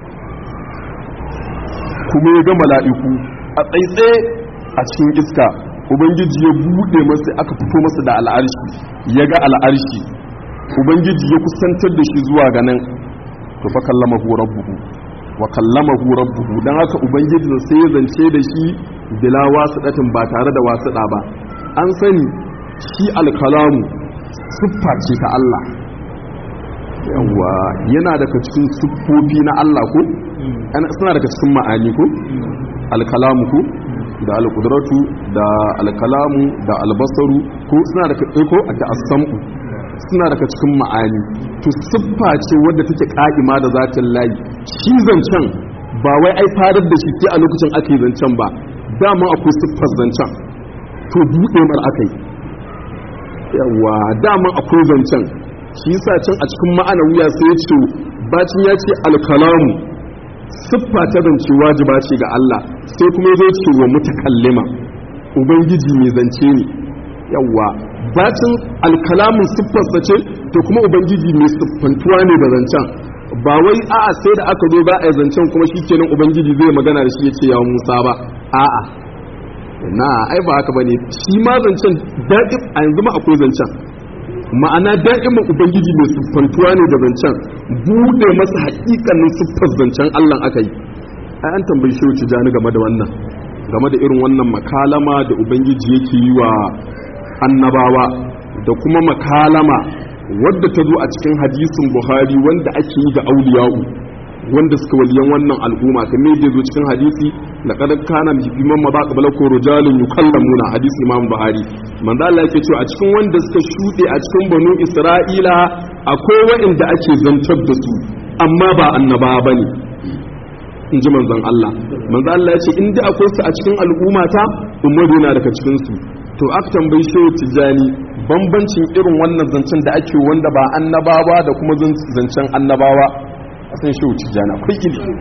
kuma ya ga mala'iku a tsaitsaye a cikin iska ubangiji ya bude masa aka fito masa da al'arshi ya ga al'arshi ubangiji ya kusantar da shi zuwa ganin to fa kallamahu rabbuhu wa kallamahu rabbuhu dan haka ubangiji sai ya zance da shi bila wasidatin ba tare da wasida ba an sani shi alkalamu siffa ce ta Allah yawa yana daga cikin siffofi na Allah ko suna daga cikin ma'ani ko alkalamu ko da alqudratu da alkalamu da albasaru ko suna daga ko da as-sam'u suna daga cikin ma'ani to siffa ce wadda take ka'ima da zatin layi shi zancen ba wai ai farar da shi sai a lokacin ake zancen ba dama akwai siffar zancen to buɗe mar akai yawa dama akwai zancen shi yasa can a cikin ma'ana wuya sai ya ce bacin ya ce alkalamu siffa ta zance wajiba ce ga Allah sai kuma ya ce wa mutakallima ubangiji mai zance ne yawa bacin alkalamin siffarsa ce to kuma ubangiji mai siffantuwa ne da zancen ba wai a'a sai da aka zo ba a zancen kuma shikenan ubangiji zai magana da shi ya ce ya Musa ba a'a na ai ba haka bane shi ma zancen da'im a yanzu ma akwai zancen ma'ana da'imin ubangiji mai siffantuwa ne da zancen bude masa haƙiƙanin siffar zancen Allah aka yi ai an tambayi shi wuce jani game da wannan game da irin wannan makalama da ubangiji yake yi wa annabawa da kuma makalama wadda ta zo a cikin hadisin Buhari wanda ake yi ga auliya'u wanda suka waliyan wannan al'umma kamar yadda zo cikin hadisi laqad kana fi man ma baqa balako rijalun yukallamuna hadisi Imam Buhari manzo Allah yake cewa a cikin wanda suka shude a cikin banu Isra'ila akwai wanda ake zantar da su amma ba annaba bane inji manzon Allah manzo Allah ya ce in da akwai su a cikin al'ummata ummadu na daga cikin su to aka tambayi shehu Tijani bambancin irin wannan zancen da ake wanda ba annabawa da kuma zancen annabawa san shehu Tijani akwai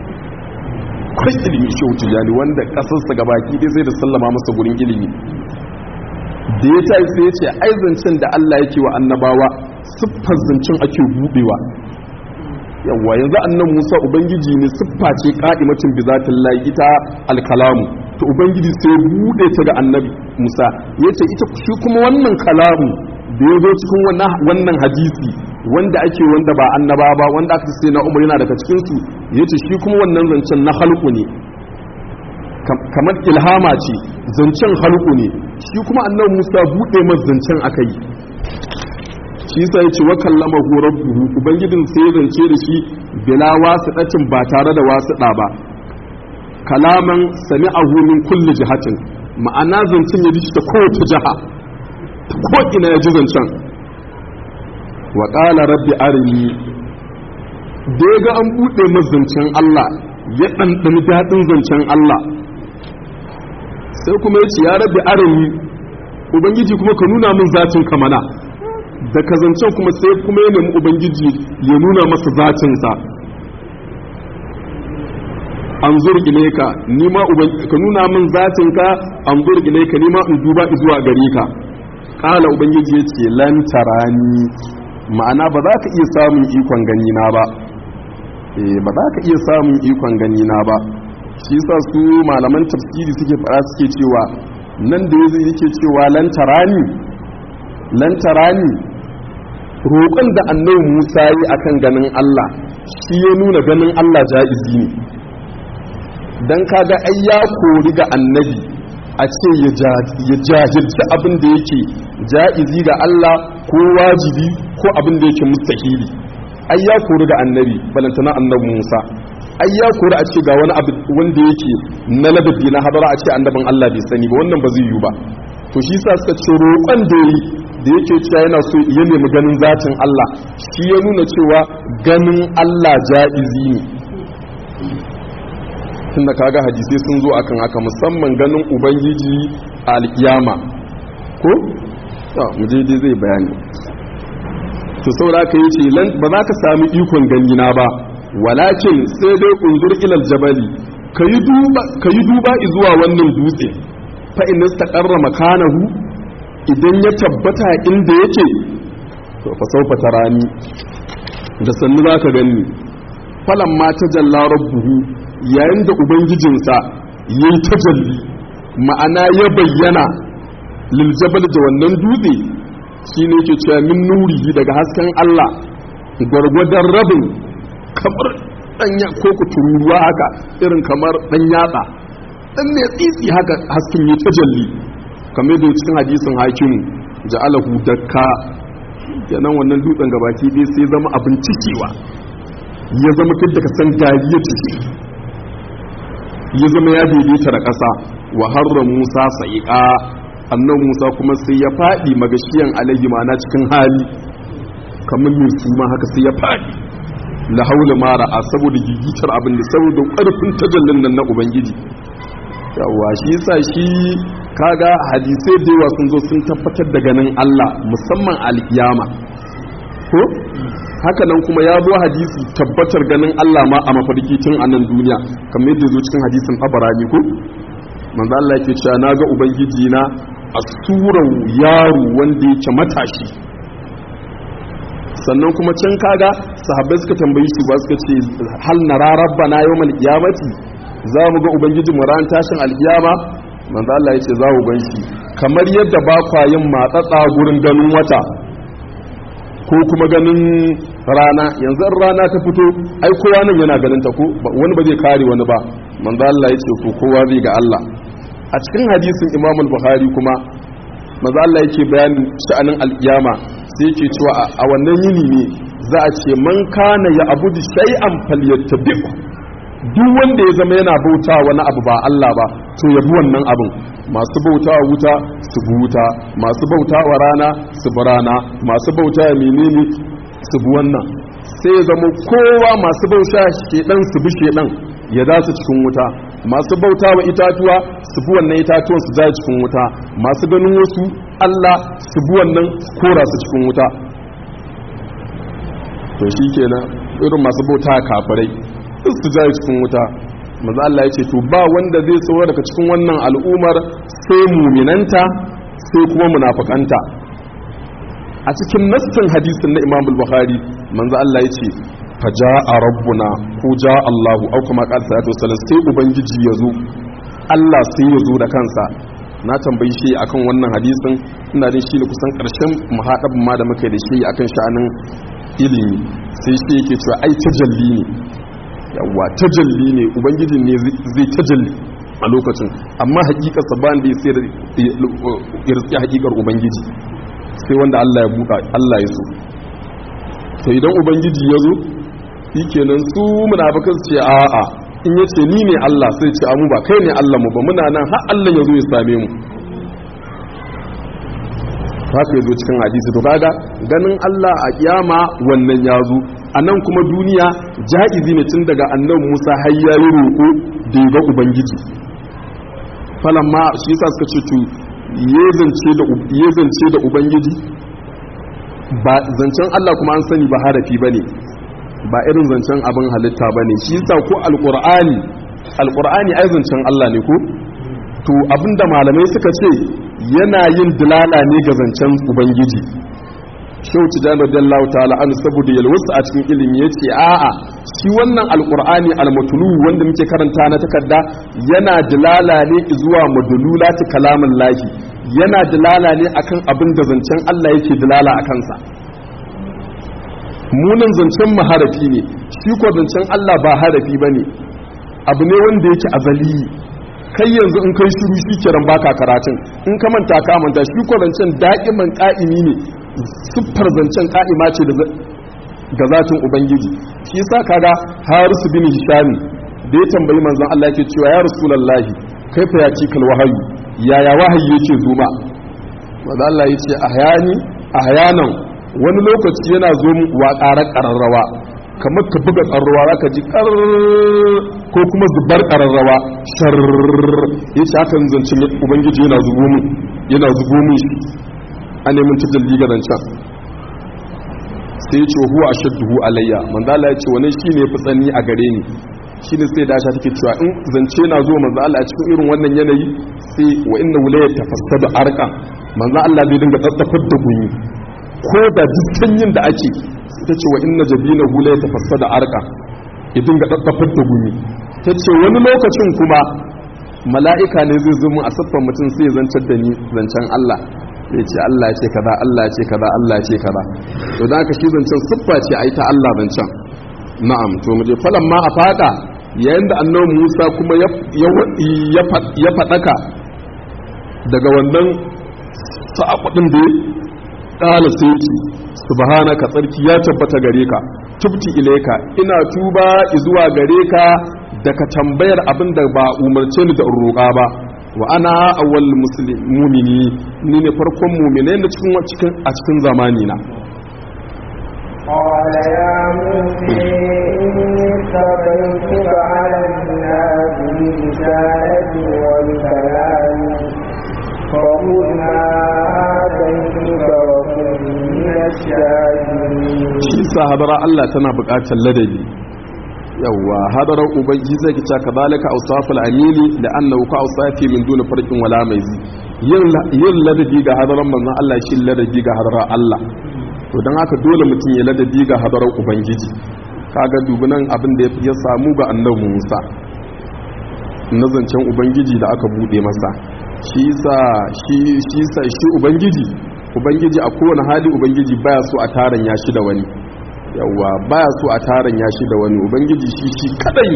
ilimi shehu Tijani wanda kasarsa gabaki dai sai da sallama masa gurin ilimi da ya tayi sai ya ce ai zancen da Allah yake wa annabawa siffar zancen ake budewa yawa yanzu annan Musa ubangiji ne siffa ce qa'imatin bi zatillahi ita alkalamu to ubangiji sai ya bude ta ga annabi Musa yace ita shi kuma wannan kalamu da ya zo cikin wannan hadisi wanda ake wanda ba annaba ba wanda aka sai na Umar yana daga cikin su yace shi kuma wannan zancen na halku ne kamar ilhama ce zancen halku ne shi kuma annabi Musa bude masa zancen akai shi yasa yace wa kallamahu rabbuhu ubangijin sai ya zance da shi bila wasidatin ba tare da wasida ba kalaman sami'ahu min kulli jihatin ma'ana zancen ya dishi ta kowace jiha ta ko'ina ya ji zancen wa ƙala rabbi arini da ya ga an buɗe mazancen Allah ya ɗanɗani daɗin zancen Allah sai kuma ya ce ya rabbi arini ubangiji kuma ka nuna min zatin ka mana da ka zancen kuma sai kuma ya nemi ubangiji ya nuna masa zatinsa an zurgi ne ka nima ka nuna min zatin ka an zurgi ne ka nima in duba zuwa gare ka kala ubangiji ya ce lan tarani ma'ana ba za ka iya samun ikon gani na ba ba za ka iya samun ikon gani na ba shi yasa su malaman tafsiri suke fara suke cewa nan da yake cewa lan tarani roƙon da annabi Musa yi akan ganin Allah shi ya nuna ganin Allah ja'izi ne dan kaga ai ya kori ga annabi a ce ya jahilci abin da yake ja'izi ga Allah ko wajibi ko abin da yake mustahili ai ya kori ga annabi balantana annabi Musa ai ya kori a ce ga wani abu wanda yake na ladabi na hadara a ce annabin Allah bai sani ba wannan ba zai yi ba to shi yasa suka ce roƙon da yake cewa yana so ya nemi ganin zatin Allah shi ya nuna cewa ganin Allah ja'izi ne tunda kaga hadisi sun zo akan haka musamman ganin ubangiji a alkiyama ko mu je dai zai bayani to saboda ka yace ba za ka sami ikon gani na ba walakin sai dai unzur ilal jabali kayi duba zuwa wannan dutse fa in istaqarra makanahu idan ya tabbata inda yake to fa sawfa tarani da sannu zaka gani falamma tajalla rabbuhu yayin da ubangijinsa yayi tajalli ma'ana ya bayyana lil jabal da wannan dutse shine yake cewa min nurihi daga hasken Allah gwargwadon rabin kamar danya ko kuturuwa haka irin kamar dan yatsa dan ne tsitsi haka hasken ya tajalli kamar da cikin hadisin hakimu ja'alahu dakka yanan wannan dutsen gabaki dai sai zama abin cikewa ya zama kidda ka san gari ya cike ya zama ya daidaita da ƙasa wa harra Musa sa'iqa annabi Musa kuma sai ya fadi magashiyan alaihi ma na cikin hali kamar mai suma haka sai ya fadi la haula ma ra'a saboda gigitar abin da saboda ƙarfin tajallin nan na ubangiji yawa shi yasa shi kaga hadisai da yawa sun zo sun tabbatar da ganin Allah musamman alkiyama ko haka nan kuma ya zo hadisi tabbatar ganin Allah ma a mafarki tun a nan duniya kamar yadda zo cikin hadisin Tabarani ko manzo Allah yake cewa naga ubangiji na a surar yaro wanda yake matashi sannan kuma can kaga sahabbai suka tambayi shi ba suka ce hal nara rabbana yawmal qiyamati za mu ga ubangiji mu ran tashin alkiyama manzo Allah yace za mu gan shi kamar yadda ba kwayin matsatsa gurin ganin wata ko kuma ganin rana yanzu rana ta fito ai kowa nan yana ganin ta ko wani ba zai kare wani ba manzo Allah yace ko kowa zai ga Allah a cikin hadisin Imam al-Bukhari kuma manzo Allah yake bayanin sha'anin alkiyama sai yake cewa a wannan yini ne za a ce man kana ya abudu shay'an falyattabi'u duk wanda ya zama yana bauta wani abu ba Allah ba to ya bi wannan abin masu bauta wa wuta su bi wuta masu bauta wa rana su bi rana masu bauta wa menene su bi wannan sai ya zama kowa masu bauta shedan su bi shedan ya za su cikin wuta masu bauta wa itatuwa su bi wannan itatuwan su za cikin wuta masu ganin wasu Allah su bi wannan kora su cikin wuta to shikenan irin masu bauta kafirai su ja cikin wuta manzo Allah ya ce to ba wanda zai tsoro daga cikin wannan al'umar sai mu'minanta sai kuma munafikanta a cikin nassin hadisin na Imam al-Bukhari manzo Allah ya ce faja'a rabbuna ko ja'a Allahu au kuma qala sallallahu alaihi wasallam sai ubangiji yazo Allah sai yazo da kansa na tambayi shi akan wannan hadisin ina jin shi ne kusan karshen muhadabin ma da muke da shi akan sha'anin ilimi sai shi yake cewa ai tajalli ne yawa tajalli ne ubangijin ne zai tajalli a lokacin amma hakikar saban da sai ya hakikar ubangiji sai wanda Allah ya buɗa Allah ya so to idan ubangiji ya zo shikenan su munafikan su ce a'a in yace ni ne Allah sai ce amu ba kai ne Allah mu ba muna nan har Allah ya zo ya same mu haka yazo cikin hadisi to kaga ganin Allah a kiyama wannan yazo anan kuma duniya jaizi ne tun daga annabi Musa har yayi roko da ga ubangiji falamma shi yasa suka ce to yezance da ubangiji ba zancen Allah kuma an sani ba harafi bane ba irin zancen abin halitta bane shi yasa ko alqur'ani ai zancen Allah ne ko to abinda malamai suka ce yana yin dilala ne ga zancen ubangiji shehu tijani radiyallahu ta'ala an saboda yalwasa a cikin ilimi yace a'a shi wannan alqur'ani almatlu wanda muke karanta na takarda yana dilala ne zuwa madlulati kalamin lahi yana dilala ne akan abin da zancen Allah yake dilala akan sa munan zancen maharafi ne shi ko zancen Allah ba harafi bane abu ne wanda yake azali kai yanzu in kai shiru shi kiran baka karatun in ka manta ka manta shi ko zancen da'iman qa'imi ne siffar zancen qa'ima ce ga zatin ubangiji shi yasa kaga Haris bin Hisham da ya tambayi manzon Allah yake cewa ya rasulullahi kaifa ya cikal wahayi yaya wahayi yake zuma manzon Allah yace ahyanan wani lokaci yana zo mu wa ƙararrawa kamar ka buga ƙararrawa zaka ji ƙar ko kuma zubar ƙararrawa shar yace hakan zancen ubangiji yana zubo mu shi a neman tajalli ga zancen sai ya ce huwa ashadduhu alayya manzo Allah ya ce wannan shine fi tsani a gare ni shine sai da Aisha take cewa in zance na zo manzo Allah a cikin irin wannan yanayi sai wa inna wulayat tafassadu arqan manzo Allah bai dinga tsatsafar da gunyi ko da dukkan yin da ake ta ce wa inna jabinahu la tafassada arqan ya dinga tsatsafar da gunyi ta ce wani lokacin kuma mala'ika ne zai zo mu a siffar mutum sai ya zancar da ni zancen Allah ya ce Allah ce kaza Allah ce kaza Allah ce kaza to da aka shi zancen siffa ce ai ta Allah zancen na'am to mu je falan ma a fada yayin da annabi Musa kuma ya fadaka daga wannan sa'aqudin da kala sai ce subhanaka tsarki ya tabbata gare ka tubti ilaika ina tuba zuwa gare ka daga tambayar abin da ba umarce ni da in roƙa ba wa ana awwal mu'mini ni ne farkon mu'minai da cikin zamani na قال يا موسى إني اصطفيتك على الناس برسالتي وبكلامي فخذ ما آتيتك وكن من الشاكرين. shi sa hadara Allah tana buƙatar ladabi yawa hadarar ubangiji zai kica kadalika awsaful amili da annahu ka awsafi min duna farqin wala maizi yin ladabi ga hadarar manzon Allah shi ladabi ga hadarar Allah to dan haka dole mutum ya ladabi ga hadarar ubangiji kaga dubunan abin da ya samu ga annabi Musa na zancen ubangiji da aka bude masa shi ubangiji a kowane hali ubangiji baya so a taran ya shi da wani yawa baya so a taran ya shi da wani ubangiji shi kadai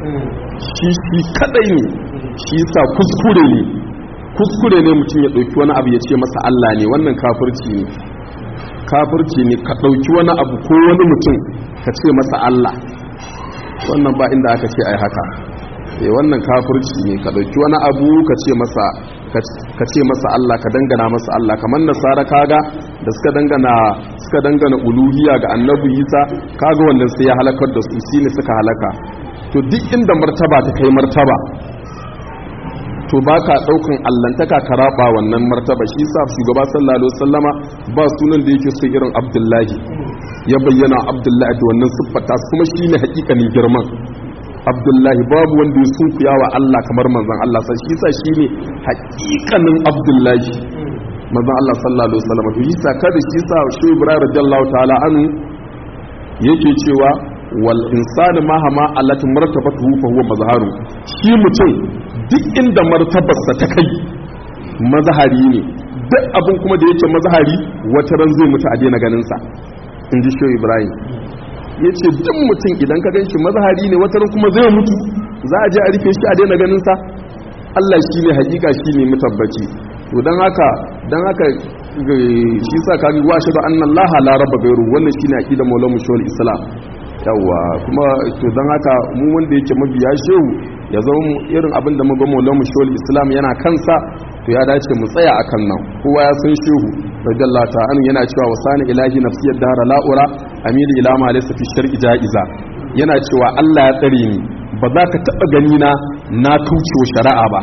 ne shi sa kuskure ne mutum ya dauki wani abu ya ce masa Allah ne wannan kafirci ne ka dauki wani abu ko wani mutum ka ce masa Allah wannan ba inda aka ce ai haka wannan kafirci ne ka dauki wani abu ka ce masa Allah ka dangana masa Allah kamar nasara kaga da suka dangana uluhiyya ga annabi Isa kaga wannan sai ya halakar da su shine suka halaka to duk inda martaba ta kai martaba to baka daukan allantaka ka raba wannan martaba shi yasa shugaba sallallahu alaihi wasallama ba sunan da yake so irin Abdullahi ya bayyana Abdullahi da wannan siffata kuma shine hakikanin girman Abdullahi babu wanda ya sunkuya wa Allah kamar manzon Allah sai shi yasa shine hakikanin Abdullahi manzon Allah sallallahu alaihi wasallam to yasa kada shi yasa shi Ibrahim radiyallahu ta'ala anhu yake cewa wal insanu ma hama allati martabatuhu fa huwa mazharu shi mutum duk inda martabarsa ta kai mazhari ne duk abin kuma da yake mazhari wata ran zai mutu a daina ganin sa inji shi Ibrahim yace duk mutum idan ka ganshi mazhari ne wata ran kuma zai mutu za a je a rufe shi a daina ganin sa Allah shine hakika shine mutabbaci to dan haka shi sa kaga wa shada anna Allah la rabba gairu wannan shine aqidar maulana shawul islam yawa kuma to don haka mu wanda yake mabiya shehu ya zama mu irin abin da muga maulamu shehul islam yana kansa to ya dace mu tsaya akan nan kowa ya san shehu radiyallahu ta'ala yana cewa wasani ilahi nafsiyad dara la'ura amilu ila ma laysa fi shar'i ja'iza yana cewa Allah ya tsare ni ba za ka taba gani na kaucewa shari'a ba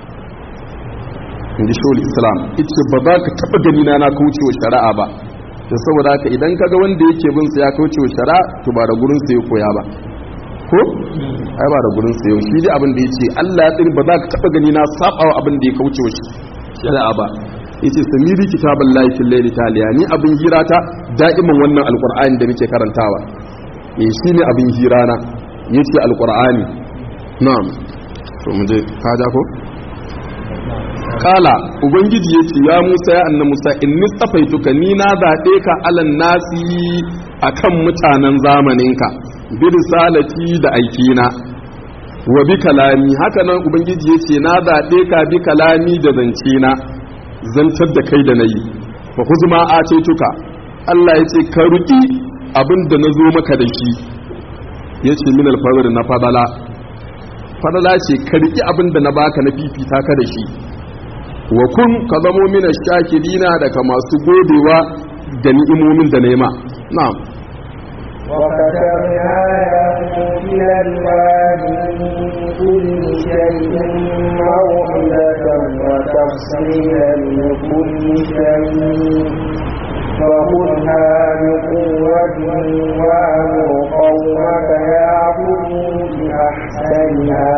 inda shehul islam ita ba za ka taba gani na kaucewa shari'a ba da saboda haka idan kaga wanda yake bin sa ya kaucewa shari'a to ba da gurin sa ya koya ba ko ai ba da gurin sa yau shi dai abin da yace Allah ya tsare ba za ka taba gani na sabawa abin da ya kaucewa shari'a ba yace samiri kitaballahi fil layli taliya ni abin hirata da'iman wannan alqur'ani da muke karantawa shine abin hirana yace alqur'ani na'am to mu je ka ja ko kala ubangiji yace ya Musa ya annabi Musa inni safaituka ni na zabe ka alan nasi akan mutanen zamaninka bi risalati da aikina wa bi kalami haka nan ubangiji yace na zabe ka bi kalami da zance na zantar da kai da nayi fa huzma ataituka Allah yace ka ruki abinda nazo maka da shi yace min alfawr na fadala ce ka riki abinda na baka na fifita ka da shi wa kun ka zamo min ash-shakirina daga masu godewa da ni'imomin da nema na'am وكتبنا له في الألواح من كل شيء موعظة وتفصيلا لكل شيء فخذها بقوة وأمر قومك يأخذوا بأحسنها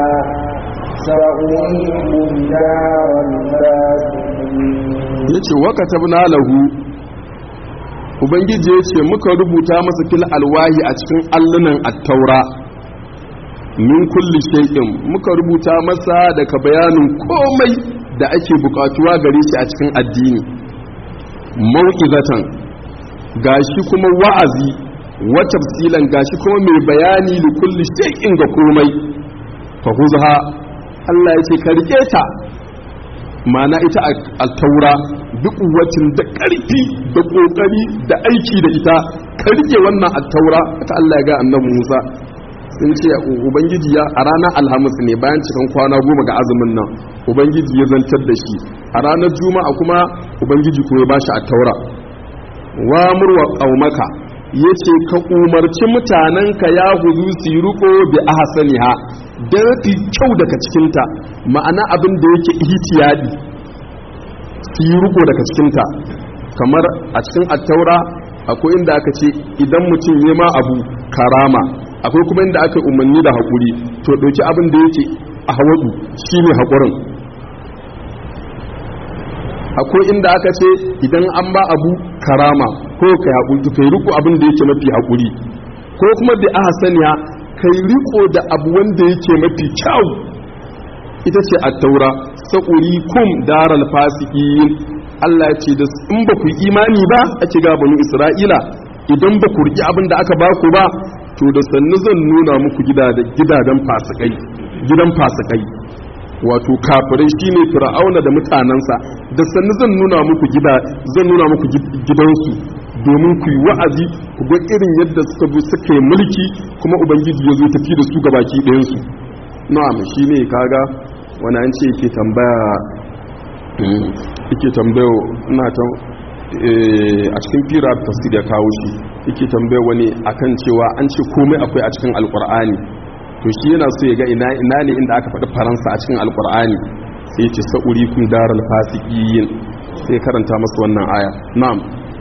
سأريكم دار الفاسقين. yace wakatabna lahu ubangiji yace muka rubuta masa fil alwahi a cikin allunan at-taura min kulli shay'in muka rubuta masa daga bayanin komai da ake bukatuwa gare shi a cikin addini mau'izatan gashi kuma wa'azi wa tafsilan gashi kuma mai bayani li kulli shay'in ga komai fa huzha Allah yace ka rike ta mana ita al-taura duk wacin da ƙarfi da ƙoƙari da aiki da ita ka rike wannan al-taura ta Allah ya ga annabi Musa sun ce ubangiji ya a ranar alhamis ne bayan cikin kwana 10 ga azumin nan ubangiji ya zantar da shi a ranar juma'a kuma ubangiji ko ya bashi al-taura wa murwa qaumaka yace ka umarci mutananka ya huzu su riko bi ahsaniha da mafi kyau daga cikinta ma'ana abin da yake ihtiyadi su yi riko daga cikinta kamar a cikin attaura akwai inda aka ce idan mutum ya ma abu karama akwai kuma inda aka umarni da haƙuri to ɗauki abin da yake a hawadu shi ne haƙurin akwai inda aka ce idan an ba abu karama ko kai haƙuri to kai riko abin da yake mafi haƙuri ko kuma da aka saniya kai riko da abu wanda yake mafi kyau ita ce at-taura saquri kum daral fasiqin Allah ya ce da in ba ku imani ba ake ga banu Isra'ila idan ba ku riki abin da aka baku ba to da sannu zan nuna muku gidajen fasikai gidan fasikai wato kafirai shine fir'auna da mutanansa da sannu zan nuna muku gidansu domin ku yi wa'azi ku ga irin yadda suka yi mulki kuma ubangiji ya zo tafi da su ga baki ɗayansu na'am shi ne kaga wani an ce yake tambaya na ta a cikin firar tafsir ya kawo shi yake tambaya wani akan cewa an ce komai akwai a cikin alkur'ani to shi yana so ya ga ina ne inda aka faɗi faransa a cikin alkur'ani sai ce sa'uri kun daral fasiqiyin sai karanta masa wannan aya na'am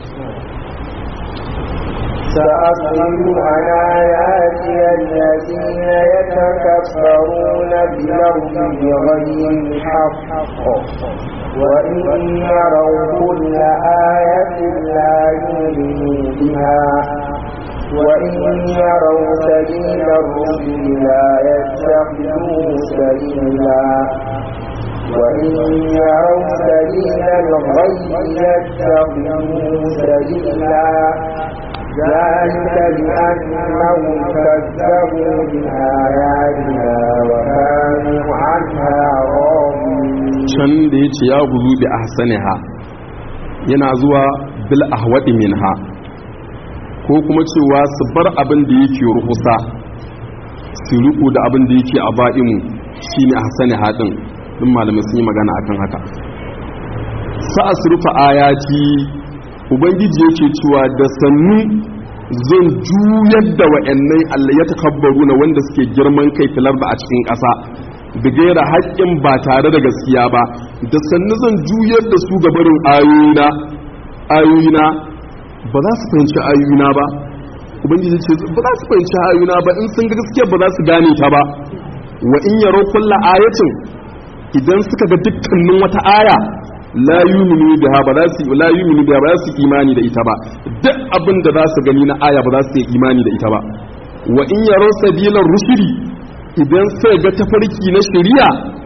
سأصرف عن آياتي الذين يتكبرون بالأرض بغير الحق وإن يروا كل آية لا يؤمنوا بها وإن يروا سبيل الرشد لا يتخذوه سبيلا وإن يروا سبيل الغي يتخذوه سبيلا ذلك بأنهم كذبوا بآياتنا وكانوا عنها غافلين. can da ya ce ya guzu bi ahsaniha yana zuwa bil ahwadi minha ko kuma cewa su bar abin da yake ruhusa su riko da abin da yake a ba'imu shine ahsani hadin din malamai sun yi magana akan haka sa'asrufa ayati ubangiji yake cewa da sannu zan juyar da wa'annai Allah ya takabbaru na wanda suke girman kai filar da a cikin ƙasa da gaira haƙƙin ba tare da gaskiya ba da sannu zan juyar da su gabarin ayoyina ba za su fahimci ayoyina ba ubangiji ce ba za su fahimci ayoyina ba in sun ga gaskiya ba za su gane ta ba wa in yaro kulla ayatin idan suka ga dukkanin wata aya la yuminu biha ba za su imani da ita ba duk abin da za su gani na aya ba za su yi imani da ita ba wa in yaro sabilan rushdi idan sai ga tafarki na shari'a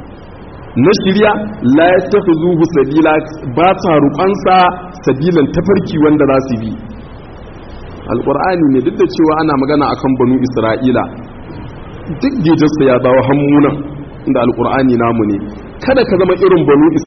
la yattakhuzuhu sabila ba ta ruƙansa sabilan tafarki wanda za su bi alqur'ani ne duk da cewa ana magana akan banu isra'ila duk gidansa ya dawo hammuna inda alqur'ani namu ne kada ka zama irin banu